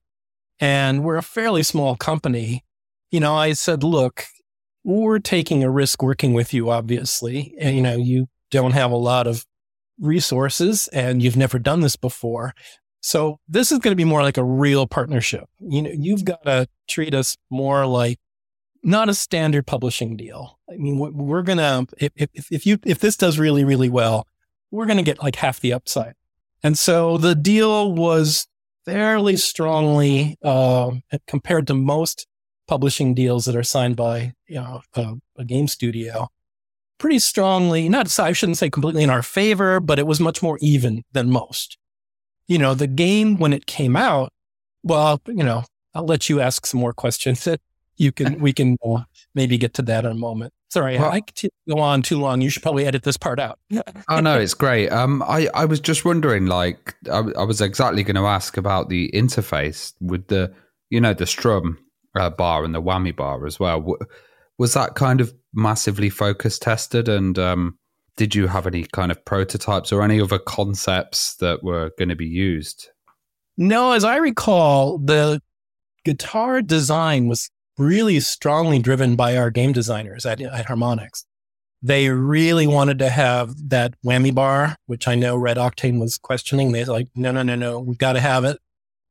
and we're a fairly small company, you know, I said, look, we're taking a risk working with you, obviously. And, you know, you don't have a lot of resources and you've never done this before. So this is going to be more like a real partnership. You know, you've got to treat us more like not a standard publishing deal. I mean, we're going to, if, if, if you, if this does really, really well, we're going to get like half the upside. And so the deal was fairly strongly, uh, compared to most publishing deals that are signed by, you know, a, a game studio, pretty strongly, not, I shouldn't say completely in our favor, but it was much more even than most. You know, the game, when it came out, well, you know, I'll let you ask some more questions that you can, we can uh, maybe get to that in a moment. Sorry, well, I could go on too long. You should probably edit this part out. Oh, no, it's great. Um, I, I was just wondering, like, I, I was exactly going to ask about the interface with the, you know, the strum uh, bar and the whammy bar as well. Was that kind of massively focus tested? And um, did you have any kind of prototypes or any other concepts that were going to be used? No, as I recall, the guitar design was really strongly driven by our game designers at, at Harmonix. They really wanted to have that whammy bar, which I know Red Octane was questioning. They're like, no, no, no, no, we've got to have it.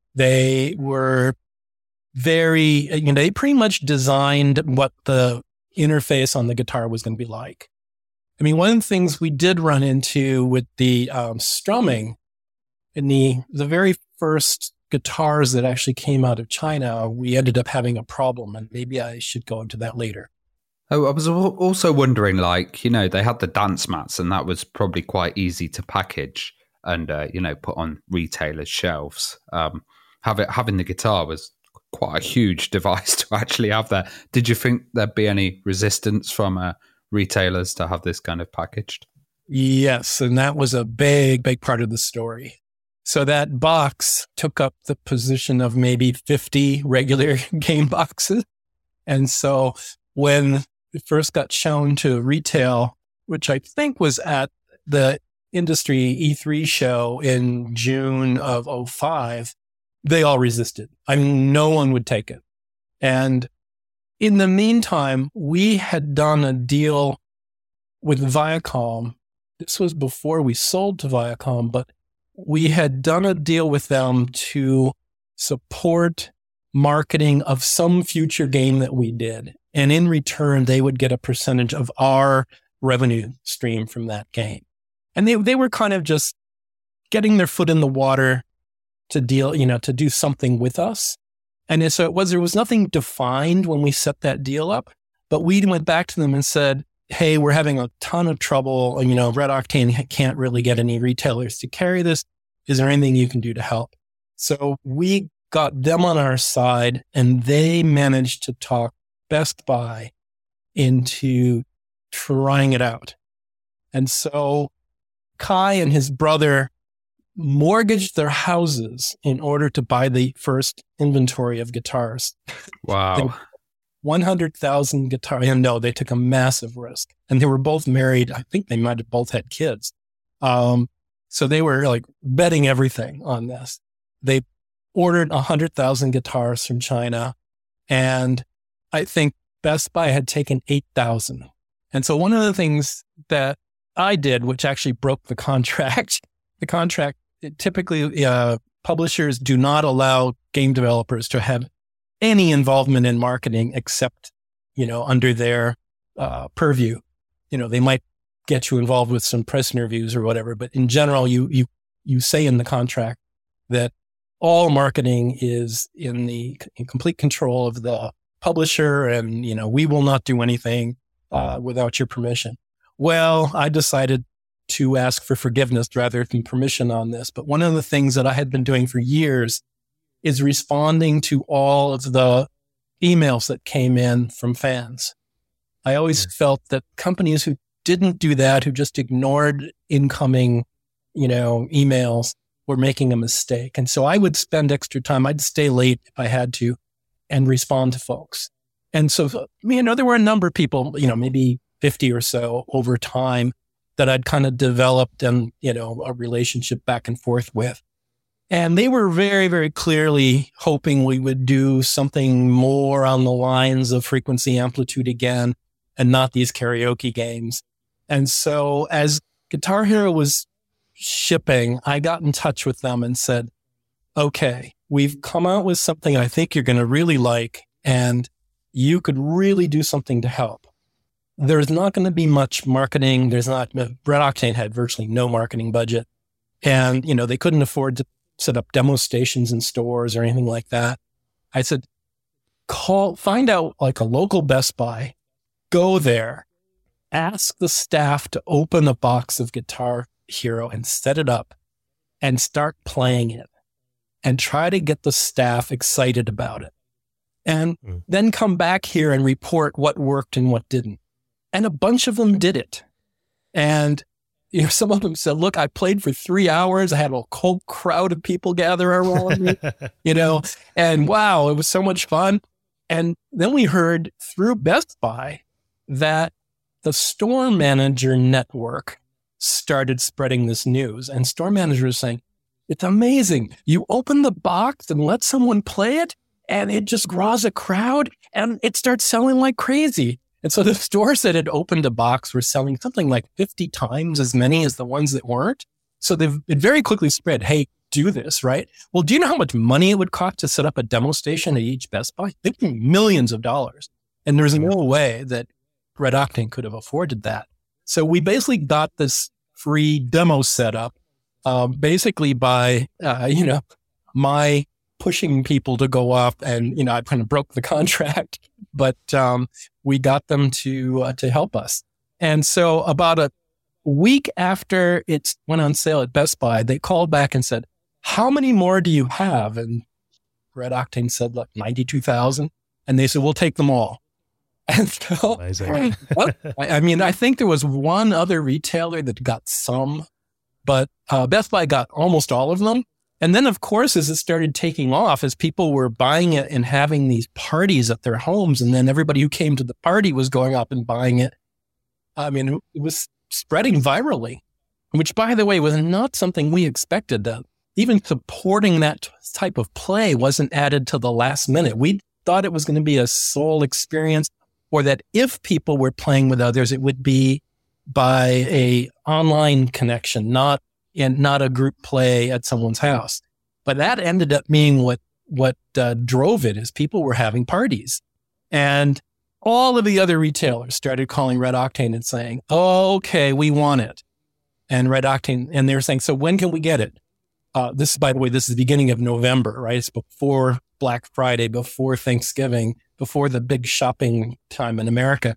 They were very, you know, they pretty much designed what the interface on the guitar was going to be like. I mean, one of the things we did run into with the um, strumming in the the very first guitars that actually came out of China, we ended up having a problem, and maybe I should go into that later. Oh, I was also wondering, like, you know, they had the dance mats, and that was probably quite easy to package and, uh, you know, put on retailers' shelves. Um, have it, having the guitar was quite a huge device to actually have there. Did you think there'd be any resistance from uh, retailers to have this kind of packaged? Yes, and that was a big, big part of the story. So that box took up the position of maybe fifty regular game boxes. And so when it first got shown to retail, which I think was at the industry E three show in June of oh five, they all resisted. I mean, no one would take it. And in the meantime, we had done a deal with Viacom. This was before we sold to Viacom, but we had done a deal with them to support marketing of some future game that we did. And in return, they would get a percentage of our revenue stream from that game. And they, they were kind of just getting their foot in the water to deal, you know, to do something with us. And so it was, there was nothing defined when we set that deal up, but we went back to them and said, hey, we're having a ton of trouble. You know, Red Octane can't really get any retailers to carry this. Is there anything you can do to help? So we got them on our side, and they managed to talk Best Buy into trying it out. And so Kai and his brother mortgaged their houses in order to buy the first inventory of guitars. Wow. one hundred thousand guitars. And no, they took a massive risk. And they were both married. I think they might have both had kids. Um, so they were like betting everything on this. They ordered one hundred thousand guitars from China. And I think Best Buy had taken eight thousand. And so one of the things that I did, which actually broke the contract, the contract, typically uh, publishers do not allow game developers to have any involvement in marketing except, you know, under their uh, purview. You know, they might get you involved with some press interviews or whatever, but in general, you you you say in the contract that all marketing is in the in complete control of the publisher, and you know, we will not do anything uh, without your permission. Well, I decided to ask for forgiveness rather than permission on this. But one of the things that I had been doing for years is responding to all of the emails that came in from fans. I always yeah. felt that companies who didn't do that, who just ignored incoming, you know, emails, were making a mistake. And so I would spend extra time. I'd stay late if I had to and respond to folks. And so, you know, there were a number of people, you know, maybe fifty or so over time that I'd kind of developed and, you know, a relationship back and forth with. And they were very, very clearly hoping we would do something more on the lines of Frequency Amplitude again and not these karaoke games. And so as Guitar Hero was shipping, I got in touch with them and said, okay, we've come out with something I think you're going to really like, and you could really do something to help. There's not going to be much marketing. There's not, Red Octane had virtually no marketing budget. And, you know, they couldn't afford to set up demo stations in stores or anything like that. I said, call, find out like a local Best Buy, go there, ask the staff to open a box of Guitar Hero and set it up and start playing it and try to get the staff excited about it. And mm. then come back here and report what worked and what didn't. And a bunch of them did it. And you know, some of them said, look, I played for three hours. I had a whole crowd of people gather around me, you know, and wow, it was so much fun. And then we heard through Best Buy that the Store Manager network started spreading this news. And Store Manager was saying, it's amazing. You open the box and let someone play it, and it just draws a crowd, and it starts selling like crazy. And so the stores that had opened a box were selling something like fifty times as many as the ones that weren't. So they've it very quickly spread, hey, do this, right? Well, do you know how much money it would cost to set up a demo station at each Best Buy? They'd be millions of dollars. And there's no way that Red Octane could have afforded that. So we basically got this free demo set up, uh, basically by, uh, you know, my pushing people to go up, and, you know, I kind of broke the contract, but um, we got them to uh, to help us. And so about a week after it went on sale at Best Buy, they called back and said, how many more do you have? And Red Octane said, like ninety-two thousand. And they said, we'll take them all. And so, well, I, I mean, I think there was one other retailer that got some, but uh, Best Buy got almost all of them. And then, of course, as it started taking off, as people were buying it and having these parties at their homes, and then everybody who came to the party was going up and buying it, I mean, it was spreading virally, which, by the way, was not something we expected. Uh, even supporting that type of play wasn't added to the last minute. We thought it was going to be a sole experience, or that if people were playing with others, it would be by a online connection, not and not a group play at someone's house. But that ended up being what what uh, drove it, is people were having parties. And all of the other retailers started calling Red Octane and saying, oh, okay, we want it. And Red Octane, and they were saying, so when can we get it? Uh, this, by the way, this is the beginning of November, right? It's before Black Friday, before Thanksgiving, before the big shopping time in America.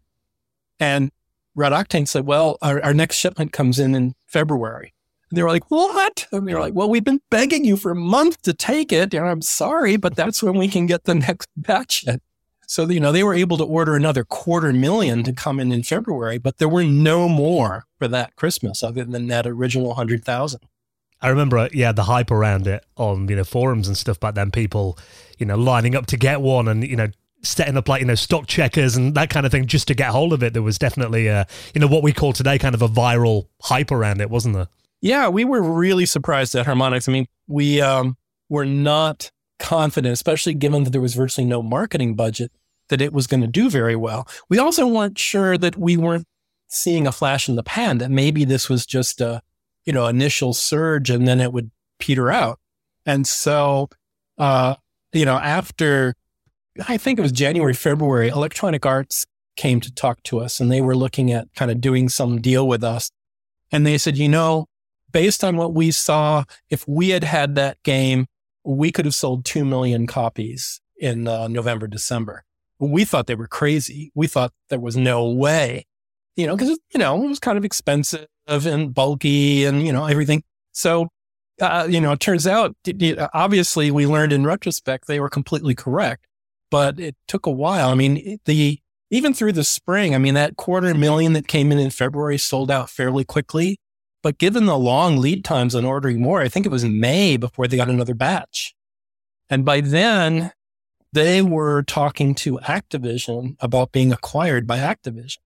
And Red Octane said, well, our, our next shipment comes in in February. And they were like, what? And they were like, well, we've been begging you for a month to take it. And I'm sorry, but that's when we can get the next batch in. So, you know, they were able to order another quarter million to come in in February, but there were no more for that Christmas other than that original one hundred thousand. I remember, yeah, the hype around it on, you know, forums and stuff back then, people, you know, lining up to get one and, you know, setting up like, you know, stock checkers and that kind of thing just to get hold of it. There was definitely, uh, you know, what we call today kind of a viral hype around it, wasn't there? Yeah, we were really surprised at Harmonix. I mean, we um, were not confident, especially given that there was virtually no marketing budget, that it was going to do very well. We also weren't sure that we weren't seeing a flash in the pan, that maybe this was just a, you know, initial surge and then it would peter out. And so, uh, you know, after, I think it was January, February, Electronic Arts came to talk to us and they were looking at kind of doing some deal with us. And they said, you know, based on what we saw, if we had had that game, we could have sold two million copies in uh, November, December. We thought they were crazy. We thought there was no way, you know, because, you know, it was kind of expensive and bulky and, you know, everything. So, uh, you know, it turns out, obviously, we learned in retrospect, they were completely correct, but it took a while. I mean, the even through the spring, I mean, that quarter million that came in in February sold out fairly quickly. But given the long lead times on ordering more, I think it was in May before they got another batch. And by then, they were talking to Activision about being acquired by Activision.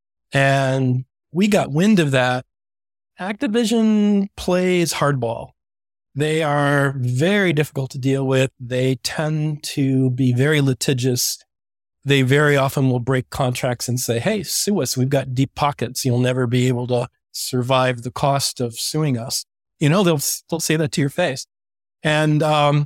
And we got wind of that. Activision plays hardball. They are very difficult to deal with. They tend to be very litigious. They very often will break contracts and say, hey, sue us. We've got deep pockets. You'll never be able to survive the cost of suing us. You know, they'll, they'll say that to your face. And um,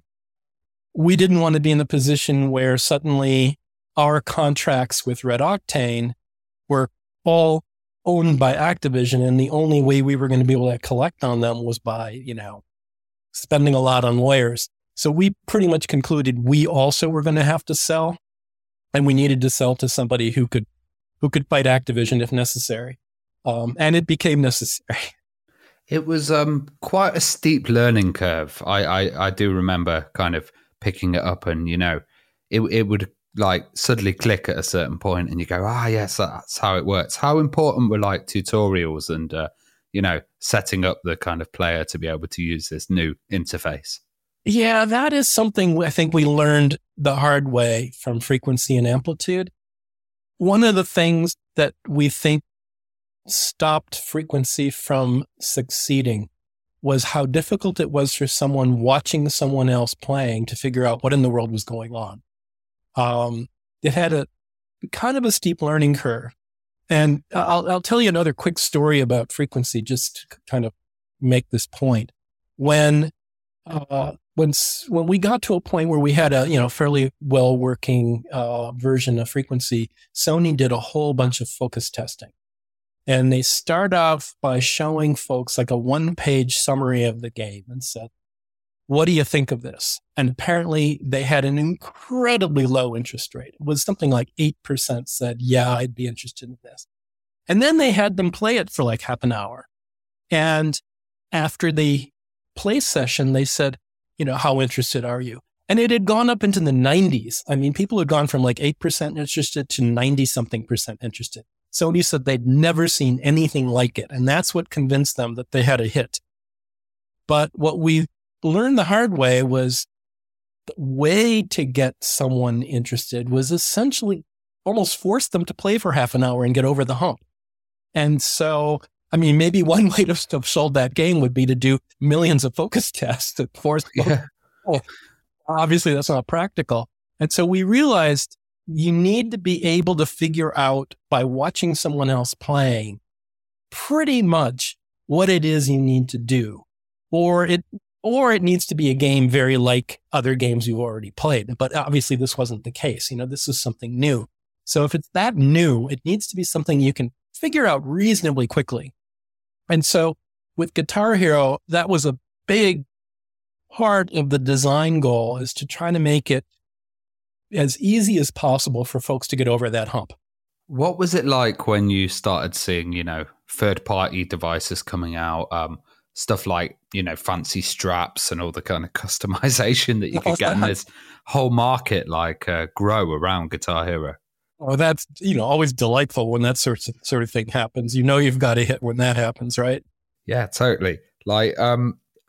we didn't want to be in the position where suddenly our contracts with Red Octane were all owned by Activision, and the only way we were going to be able to collect on them was by, you know, spending a lot on lawyers. So we pretty much concluded we also were going to have to sell, and we needed to sell to somebody who could who could fight Activision if necessary. Um, and it became necessary. It was um, quite a steep learning curve. I, I, I do remember kind of picking it up, and, you know, it it would like suddenly click at a certain point and you go, ah, yes, that's how it works. How important were like tutorials and, uh, you know, setting up the kind of player to be able to use this new interface? Yeah, that is something I think we learned the hard way from Frequency and Amplitude. One of the things that we think stopped Frequency from succeeding was how difficult it was for someone watching someone else playing to figure out what in the world was going on. Um, it had a kind of a steep learning curve. And I'll, I'll tell you another quick story about Frequency just to kind of make this point. When, uh, when, when we got to a point where we had a, you know, fairly well working, uh, version of Frequency, Sony did a whole bunch of focus testing. And they start off by showing folks like a one page summary of the game and said, what do you think of this? And apparently they had an incredibly low interest rate. It was something like eight percent said, yeah, I'd be interested in this. And then they had them play it for like half an hour. And after the play session, they said, you know, how interested are you? And it had gone up into the nineties. I mean, people had gone from like eight percent interested to ninety something percent interested. Sony said they'd never seen anything like it. And that's what convinced them that they had a hit. But what we learned the hard way was the way to get someone interested was essentially almost force them to play for half an hour and get over the hump. And so, I mean, maybe one way to have sold that game would be to do millions of focus tests to force them. Yeah. Obviously, that's not practical. And so we realized you need to be able to figure out by watching someone else playing pretty much what it is you need to do. Or it or it needs to be a game very like other games you've already played. But obviously this wasn't the case. You know, this is something new. So if it's that new, it needs to be something you can figure out reasonably quickly. And so with Guitar Hero, that was a big part of the design goal, is to try to make it as easy as possible for folks to get over that hump. What was it like when you started seeing, you know, third-party devices coming out, um, stuff like, you know, fancy straps and all the kind of customization that you could get in this whole market, like uh, grow around Guitar Hero? Oh, that's, you know, always delightful when that sort of, sort of thing happens. You know, you've got a hit when that happens, right? Yeah, totally. Like, um,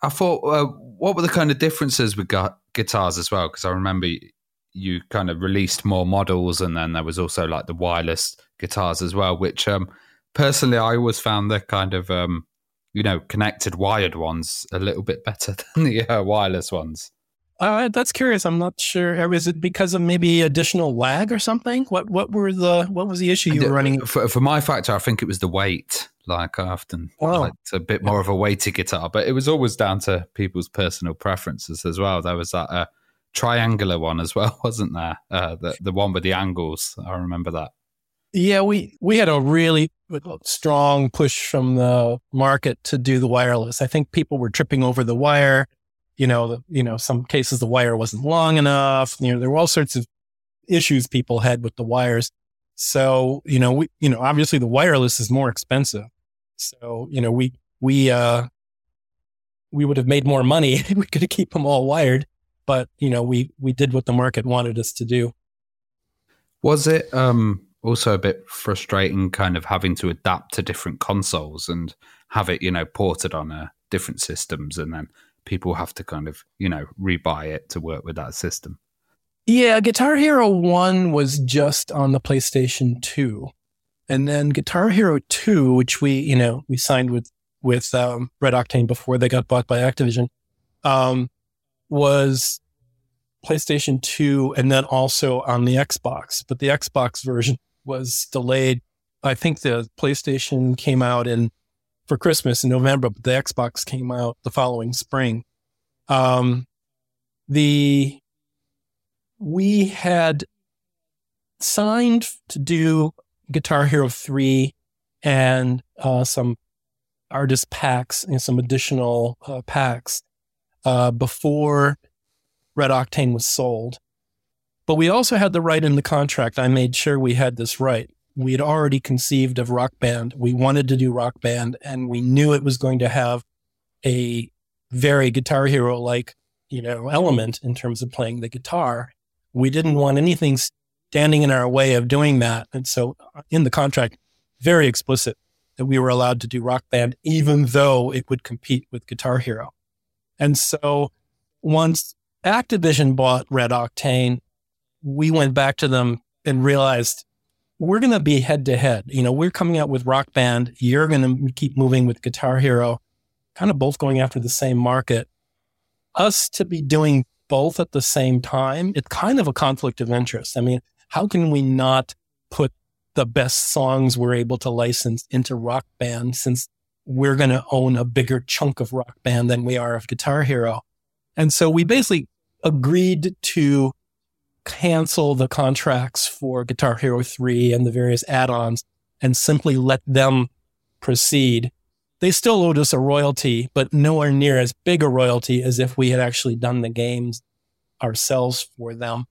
I thought, uh, what were the kind of differences with gu- guitars as well? Because I remember you kind of released more models, and then there was also like the wireless guitars as well, which um, personally I always found the kind of, um, you know, connected wired ones a little bit better than the uh, wireless ones. Uh, that's curious. I'm not sure. Is it because of maybe additional lag or something? What what were the what was the issue you And were running? For, for my factor, I think it was the weight. Like I often Oh. liked a bit more of a weighty guitar, but it was always down to people's personal preferences as well. There was that uh, triangular one as well, wasn't there? Uh, the the one with the angles. I remember that. Yeah, we we had a really strong push from the market to do the wireless. I think people were tripping over the wire. You know, the, you know, some cases the wire wasn't long enough. You know, there were all sorts of issues people had with the wires. So, you know, we, you know, obviously the wireless is more expensive. So, you know, we, we, uh, we would have made more money if we could keep them all wired, but, you know, we, we did what the market wanted us to do. Was it, um, also a bit frustrating kind of having to adapt to different consoles and have it, you know, ported on uh, different systems, and then people have to kind of, you know, rebuy it to work with that system? Yeah, Guitar Hero one was just on the PlayStation two. And then Guitar Hero two, which we, you know, we signed with, with um, Red Octane before they got bought by Activision, um, was PlayStation two and then also on the Xbox. But the Xbox version was delayed. I think the PlayStation came out in for Christmas in November, but the Xbox came out the following spring. Um, the we had signed to do Guitar Hero three and uh, some artist packs and some additional uh, packs uh, before Red Octane was sold. But we also had the right in the contract. I made sure we had this right. We had already conceived of Rock Band. We wanted to do Rock Band, and we knew it was going to have a very Guitar Hero-like, you know, element in terms of playing the guitar. We didn't want anything standing in our way of doing that. And so in the contract, very explicit that we were allowed to do Rock Band, even though it would compete with Guitar Hero. And so once Activision bought Red Octane, we went back to them and realized we're going to be head to head. You know, we're coming out with Rock Band. You're going to keep moving with Guitar Hero, kind of both going after the same market. Us to be doing both at the same time, it's kind of a conflict of interest. I mean, how can we not put the best songs we're able to license into Rock Band, since we're going to own a bigger chunk of Rock Band than we are of Guitar Hero? And so we basically agreed to cancel the contracts for Guitar Hero three and the various add-ons and simply let them proceed. They still owed us a royalty, but nowhere near as big a royalty as if we had actually done the games ourselves for them.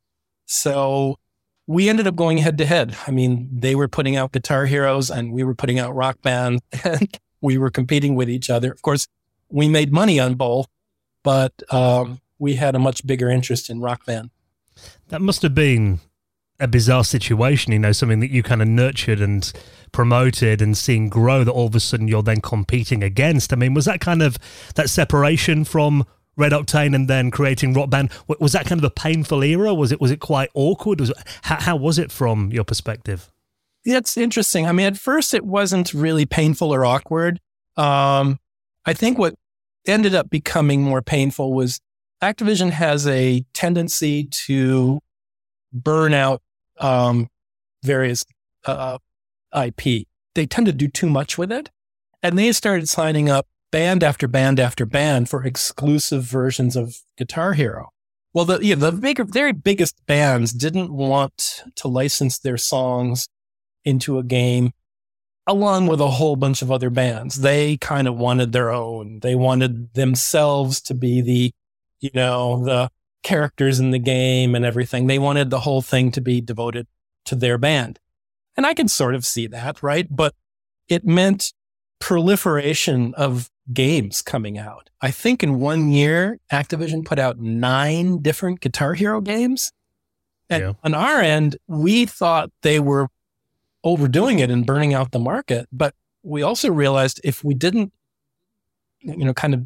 So we ended up going head to head. I mean, they were putting out Guitar Heroes and we were putting out Rock Band, and we were competing with each other. Of course, we made money on both, but um, we had a much bigger interest in Rock Band. That must have been a bizarre situation, you know, something that you kind of nurtured and promoted and seen grow, that all of a sudden you're then competing against. I mean, was that kind of that separation from Red Octane and then creating Rock Band, was that kind of a painful era? Was it was it quite awkward? Was it, how, how was it from your perspective? It's interesting. I mean, at first it wasn't really painful or awkward. Um, I think what ended up becoming more painful was Activision has a tendency to burn out um, various uh, I P. They tend to do too much with it. And they started signing up band after band after band for exclusive versions of Guitar Hero. Well, the, yeah, the bigger, very biggest bands didn't want to license their songs into a game along with a whole bunch of other bands. They kind of wanted their own. They wanted themselves to be the, you know, the characters in the game and everything. They wanted the whole thing to be devoted to their band. And I can sort of see that, right? But it meant proliferation of games coming out. I think in one year, Activision put out nine different Guitar Hero games. And yeah. On our end, we thought they were overdoing it and burning out the market. But we also realized if we didn't, you know, kind of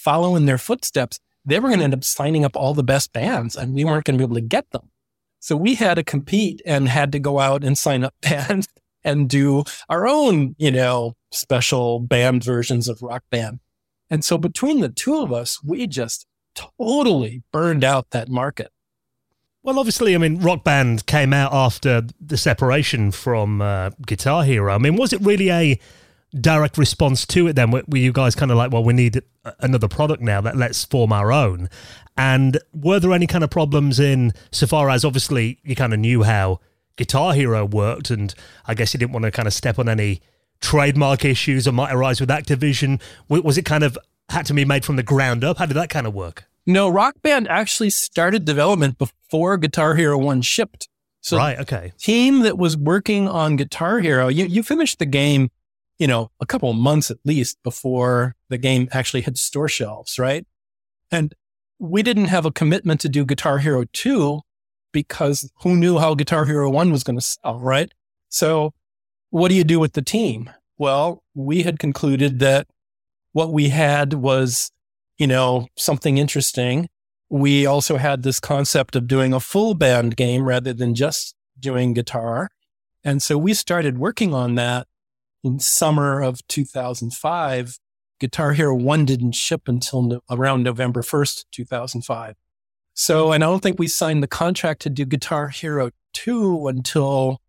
follow in their footsteps, they were going to end up signing up all the best bands and we weren't going to be able to get them. So we had to compete and had to go out and sign up bands and do our own, you know, special band versions of Rock Band. And so between the two of us, we just totally burned out that market. Well, obviously, I mean, Rock Band came out after the separation from uh, Guitar Hero. I mean, was it really a direct response to it then? Were you guys kind of like, well, we need another product now, that let's form our own? And were there any kind of problems in so far as obviously you kind of knew how Guitar Hero worked, and I guess you didn't want to kind of step on any trademark issues that might arise with Activision? Was it kind of had to be made from the ground up? How did that kind of work? No, Rock Band actually started development before Guitar Hero one shipped. So right, okay. The team that was working on Guitar Hero, you, you finished the game, you know, a couple of months at least before the game actually hit store shelves, right? And we didn't have a commitment to do Guitar Hero two because who knew how Guitar Hero one was going to sell, right? So what do you do with the team? Well, we had concluded that what we had was, you know, something interesting. We also had this concept of doing a full band game rather than just doing guitar. And so we started working on that in summer of two thousand five. Guitar Hero one didn't ship until no, around November first, two thousand five. So, and I don't think we signed the contract to do Guitar Hero two until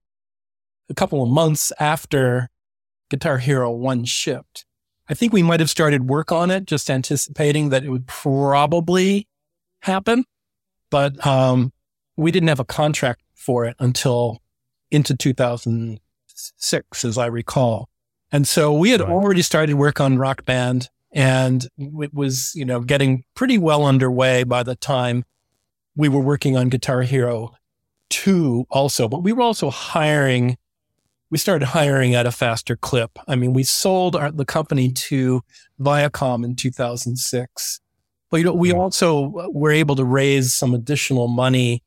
a couple of months after Guitar Hero one shipped. I think we might have started work on it, just anticipating that it would probably happen. But um, we didn't have a contract for it until into two thousand six, as I recall. And so we had right. already started work on Rock Band, and it was, you know, getting pretty well underway by the time we were working on Guitar Hero two also. But we were also hiring We started hiring at a faster clip. I mean, we sold our, the company to Viacom in two thousand six. But you know, we also were able to raise some additional money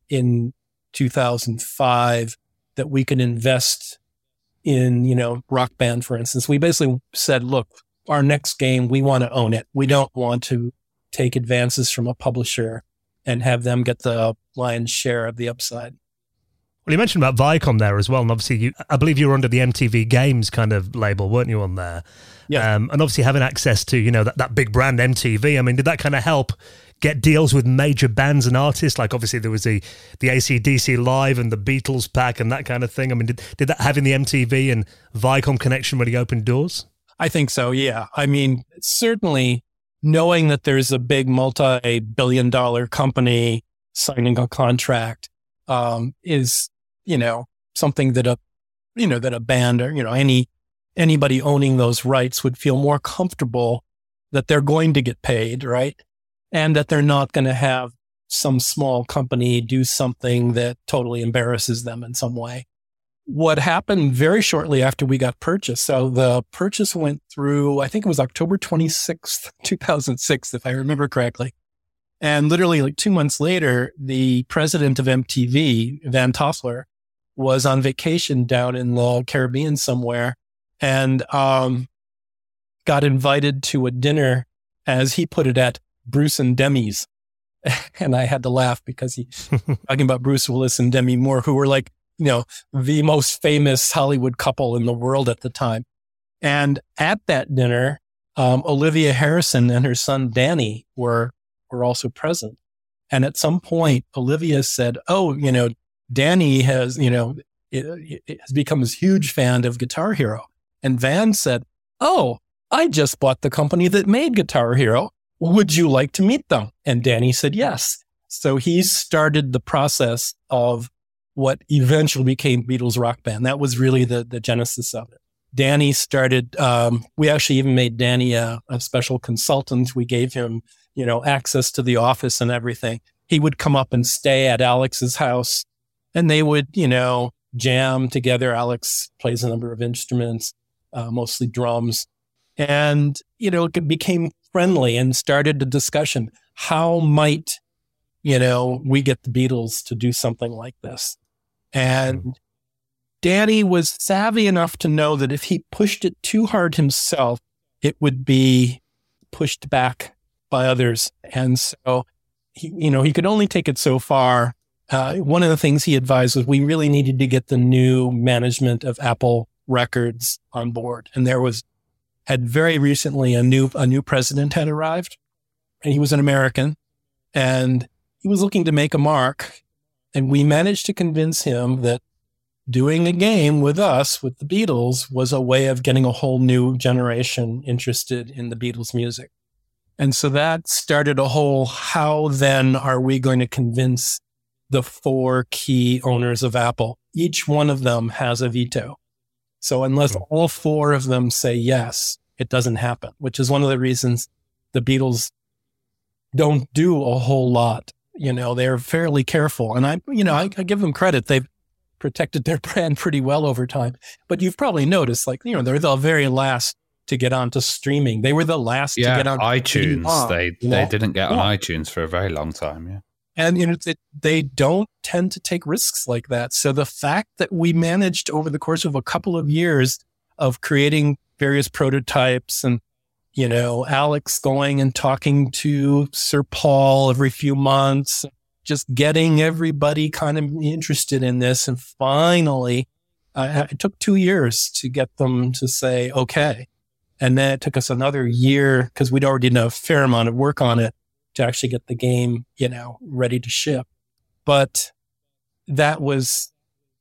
in two thousand five that we could invest in, you know, Rock Band, for instance. We basically said, look, our next game, we want to own it. We don't want to take advances from a publisher and have them get the lion's share of the upside. Well, you mentioned about Viacom there as well, and obviously, you, I believe you were under the M T V Games kind of label, weren't you, on there? Yeah. Um, and obviously, having access to, you know, that, that big brand M T V, I mean, did that kind of help get deals with major bands and artists? Like, obviously, there was the, the A C D C Live and the Beatles pack and that kind of thing. I mean, did, did that having the M T V and Viacom connection really open doors? I think so, yeah. I mean, certainly knowing that there's a big multi-billion dollar company signing a contract um, is, you know, something that a, you know, that a band or, you know, any, anybody owning those rights would feel more comfortable that they're going to get paid, right? And that they're not going to have some small company do something that totally embarrasses them in some way. What happened very shortly after we got purchased, so the purchase went through, I think it was October twenty-sixth, two thousand six, if I remember correctly. And literally like two months later, the president of M T V, Van Toffler, was on vacation down in the Caribbean somewhere and um, got invited to a dinner, as he put it, at Bruce and Demi's. And I had to laugh because he talking about Bruce Willis and Demi Moore, who were like, you know, the most famous Hollywood couple in the world at the time. And at that dinner, um, Olivia Harrison and her son Danny were were also present. And at some point, Olivia said, "Oh, you know, Danny has, you know, it, it has become a huge fan of Guitar Hero." And Van said, "Oh, I just bought the company that made Guitar Hero. Would you like to meet them?" And Danny said yes. So he started the process of what eventually became Beatles Rock Band. That was really the, the genesis of it. Danny started, um, we actually even made Danny a, a special consultant. We gave him, you know, access to the office and everything. He would come up and stay at Alex's house and they would, you know, jam together. Alex plays a number of instruments, uh, mostly drums. And, you know, it became friendly and started a discussion. How might, you know, we get the Beatles to do something like this? And Danny was savvy enough to know that if he pushed it too hard himself, it would be pushed back by others. And so, he, you know, he could only take it so far. Uh, one of the things he advised was we really needed to get the new management of Apple Records on board. And there was, had very recently a new, a new president had arrived, and he was an American, and he was looking to make a mark. And we managed to convince him that doing a game with us, with the Beatles, was a way of getting a whole new generation interested in the Beatles music. And so that started a whole, how then are we going to convince the four key owners of Apple? Each one of them has a veto. So unless all four of them say yes, it doesn't happen, which is one of the reasons the Beatles don't do a whole lot. You know, they're fairly careful. And I, you know, I, I give them credit. They've protected their brand pretty well over time. But you've probably noticed, like, you know, they're the very last to get onto streaming. They were the last yeah, to get on iTunes. Oh, they you they know? didn't get on Yeah. iTunes for a very long time. Yeah. And, you know, it, they don't tend to take risks like that. So the fact that we managed over the course of a couple of years of creating various prototypes and, you know, Alex going and talking to Sir Paul every few months, just getting everybody kind of interested in this. And finally, uh, it took two years to get them to say, okay. And then it took us another year because we'd already done a fair amount of work on it to actually get the game, you know, ready to ship. But that was,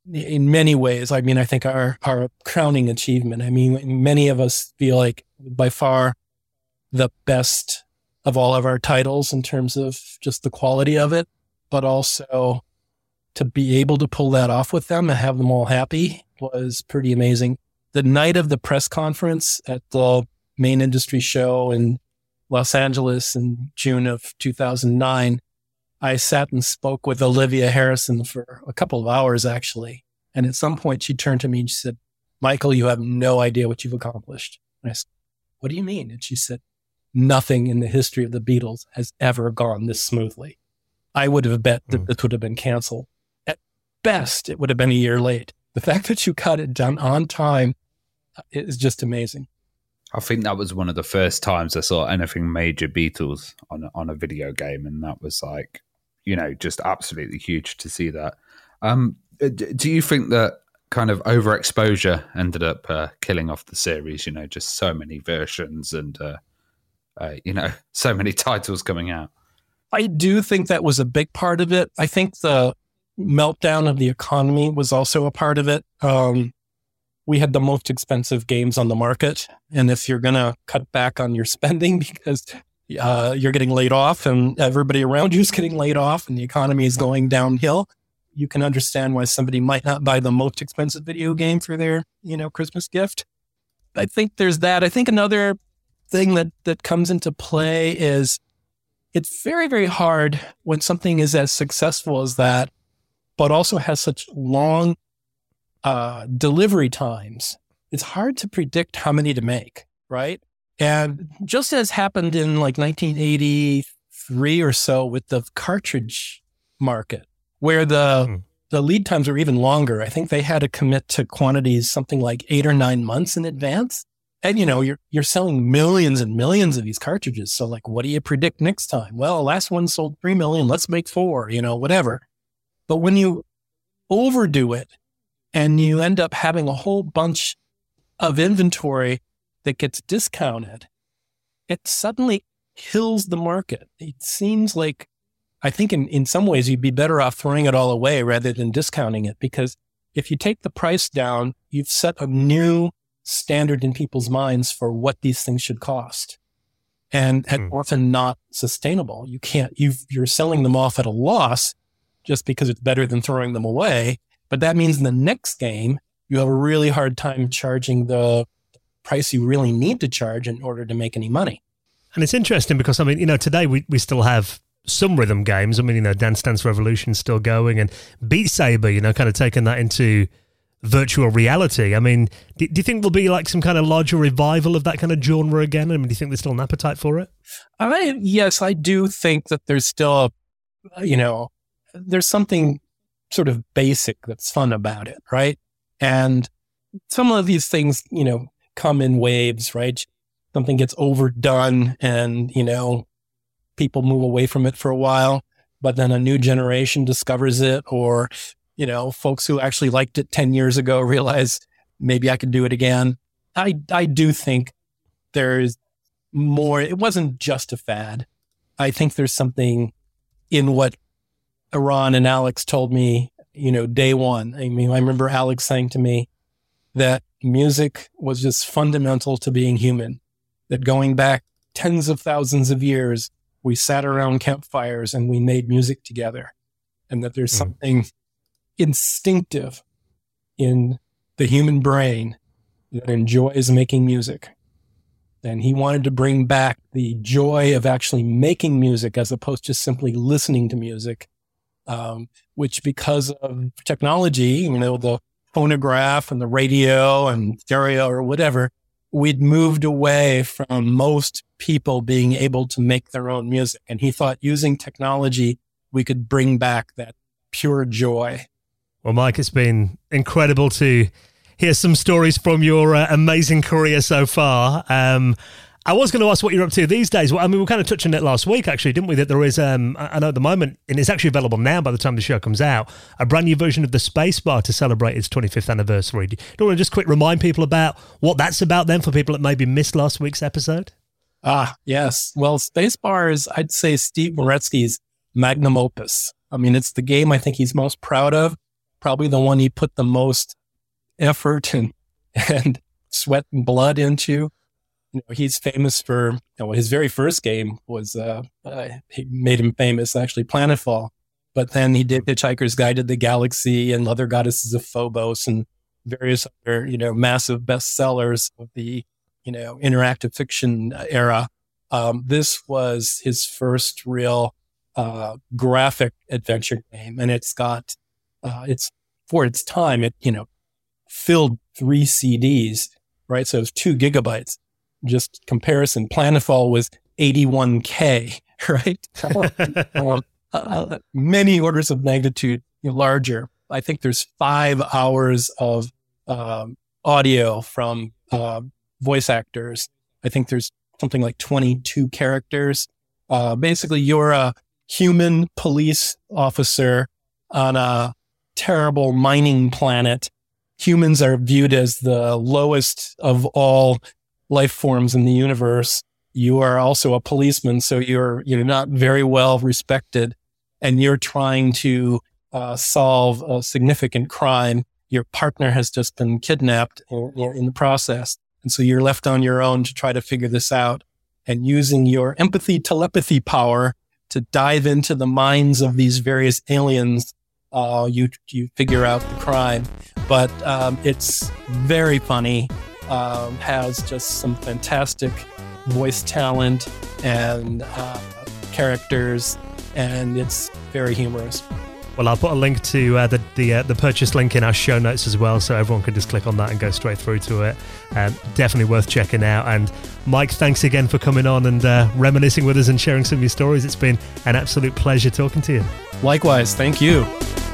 in many ways, I mean, I think our, our crowning achievement. I mean, many of us feel like by far the best of all of our titles in terms of just the quality of it, but also to be able to pull that off with them and have them all happy was pretty amazing. The night of the press conference at the main industry show in Los Angeles in June of two thousand nine, I sat and spoke with Olivia Harrison for a couple of hours, actually. And at some point she turned to me and she said, Michael, you have no idea what you've accomplished. And I said, what do you mean? And she said, nothing in the history of the Beatles has ever gone this smoothly. I would have bet that this would have been canceled. At best, it would have been a year late. The fact that you got it done on time is just amazing. I think that was one of the first times I saw anything major Beatles on a, on a video game, and that was like, you know, just absolutely huge to see that. Um, do you think that kind of overexposure ended up uh, killing off the series? You know, just so many versions and uh, uh, you know, so many titles coming out. I do think that was a big part of it. I think the meltdown of the economy was also a part of it. Um, we had the most expensive games on the market. And if you're going to cut back on your spending because uh, you're getting laid off and everybody around you is getting laid off and the economy is going downhill, you can understand why somebody might not buy the most expensive video game for their, you know, Christmas gift. I think there's that. I think another thing that, that comes into play is it's very, very hard when something is as successful as that, but also has such long uh, delivery times. It's hard to predict how many to make, right? And just as happened in like nineteen eighty-three or so with the cartridge market, where the mm. the lead times were even longer. I think they had to commit to quantities something like eight or nine months in advance. And, you know, you're you're selling millions and millions of these cartridges. So, like, what do you predict next time? Well, last one sold three million. Let's make four, you know, whatever. But when you overdo it and you end up having a whole bunch of inventory that gets discounted, it suddenly kills the market. It seems like, I think in, in some ways you'd be better off throwing it all away rather than discounting it, because if you take the price down, you've set a new standard in people's minds for what these things should cost. And hmm. often not sustainable. You can't, you you're selling them off at a loss just because it's better than throwing them away. But that means in the next game, you have a really hard time charging the price you really need to charge in order to make any money. And it's interesting because, I mean, you know, today we, we still have some rhythm games. I mean, you know, Dance Dance Revolution's still going, and Beat Saber, you know, kind of taking that into virtual reality. I mean, do, do you think there'll be like some kind of larger revival of that kind of genre again? I mean, do you think there's still an appetite for it? I, yes, I do think that there's still, a, you know, there's something sort of basic that's fun about it, right? And some of these things, you know, come in waves, right? Something gets overdone and, you know, people move away from it for a while, but then a new generation discovers it, or, you know, folks who actually liked it ten years ago realize maybe I could do it again. I, I do think there's more. It wasn't just a fad. I think there's something in what Eran and Alex told me, you know, day one. I mean, I remember Alex saying to me that music was just fundamental to being human, that going back tens of thousands of years, we sat around campfires and we made music together, and that there's mm. something instinctive in the human brain that enjoys making music. And he wanted to bring back the joy of actually making music as opposed to simply listening to music, um, which because of technology, you know, the phonograph and the radio and stereo or whatever, we'd moved away from most people being able to make their own music. And he thought using technology, we could bring back that pure joy. Well, Mike, it's been incredible to hear some stories from your uh, amazing career so far. Um, I was going to ask what you're up to these days. Well, I mean, we were kind of touching it last week, actually, didn't we? That there is, um, I know at the moment, and it's actually available now by the time the show comes out, a brand new version of the Spacebar to celebrate its twenty-fifth anniversary. Do you want to just quick remind people about what that's about then for people that maybe missed last week's episode? Ah, yes. Well, Spacebar is, I'd say, Steve Meretzky's magnum opus. I mean, it's the game I think he's most proud of, probably the one he put the most effort and and sweat and blood into. You know, he's famous for, you know, his very first game was, uh, uh, he made him famous, actually, Planetfall. But then he did Hitchhiker's Guide to the Galaxy and Other Goddesses of Phobos and various other, you know, massive bestsellers of the, you know, interactive fiction era. Um, this was his first real uh, graphic adventure game. And it's got, uh, it's, for its time, it, you know, filled three C Ds, right? So it was two gigabytes. Just comparison, Planetfall was eighty-one K, right? um, uh, many orders of magnitude larger. I think there's five hours of um, audio from uh, voice actors. I think there's something like twenty-two characters. Uh, basically, you're a human police officer on a terrible mining planet. Humans are viewed as the lowest of all life forms in the universe. You are also a policeman, so you're you're not very well respected, and you're trying to uh, solve a significant crime. Your partner has just been kidnapped in, in the process, and so you're left on your own to try to figure this out. And using your empathy telepathy power to dive into the minds of these various aliens, uh, you you figure out the crime. But um, it's very funny. Um, has just some fantastic voice talent and uh, characters, and it's very humorous. Well, I'll put a link to uh, the the, uh, the purchase link in our show notes as well, so everyone can just click on that and go straight through to it. Um, definitely worth checking out. And Mike, thanks again for coming on and uh, reminiscing with us and sharing some of your stories. It's been an absolute pleasure talking to you. Likewise, thank you.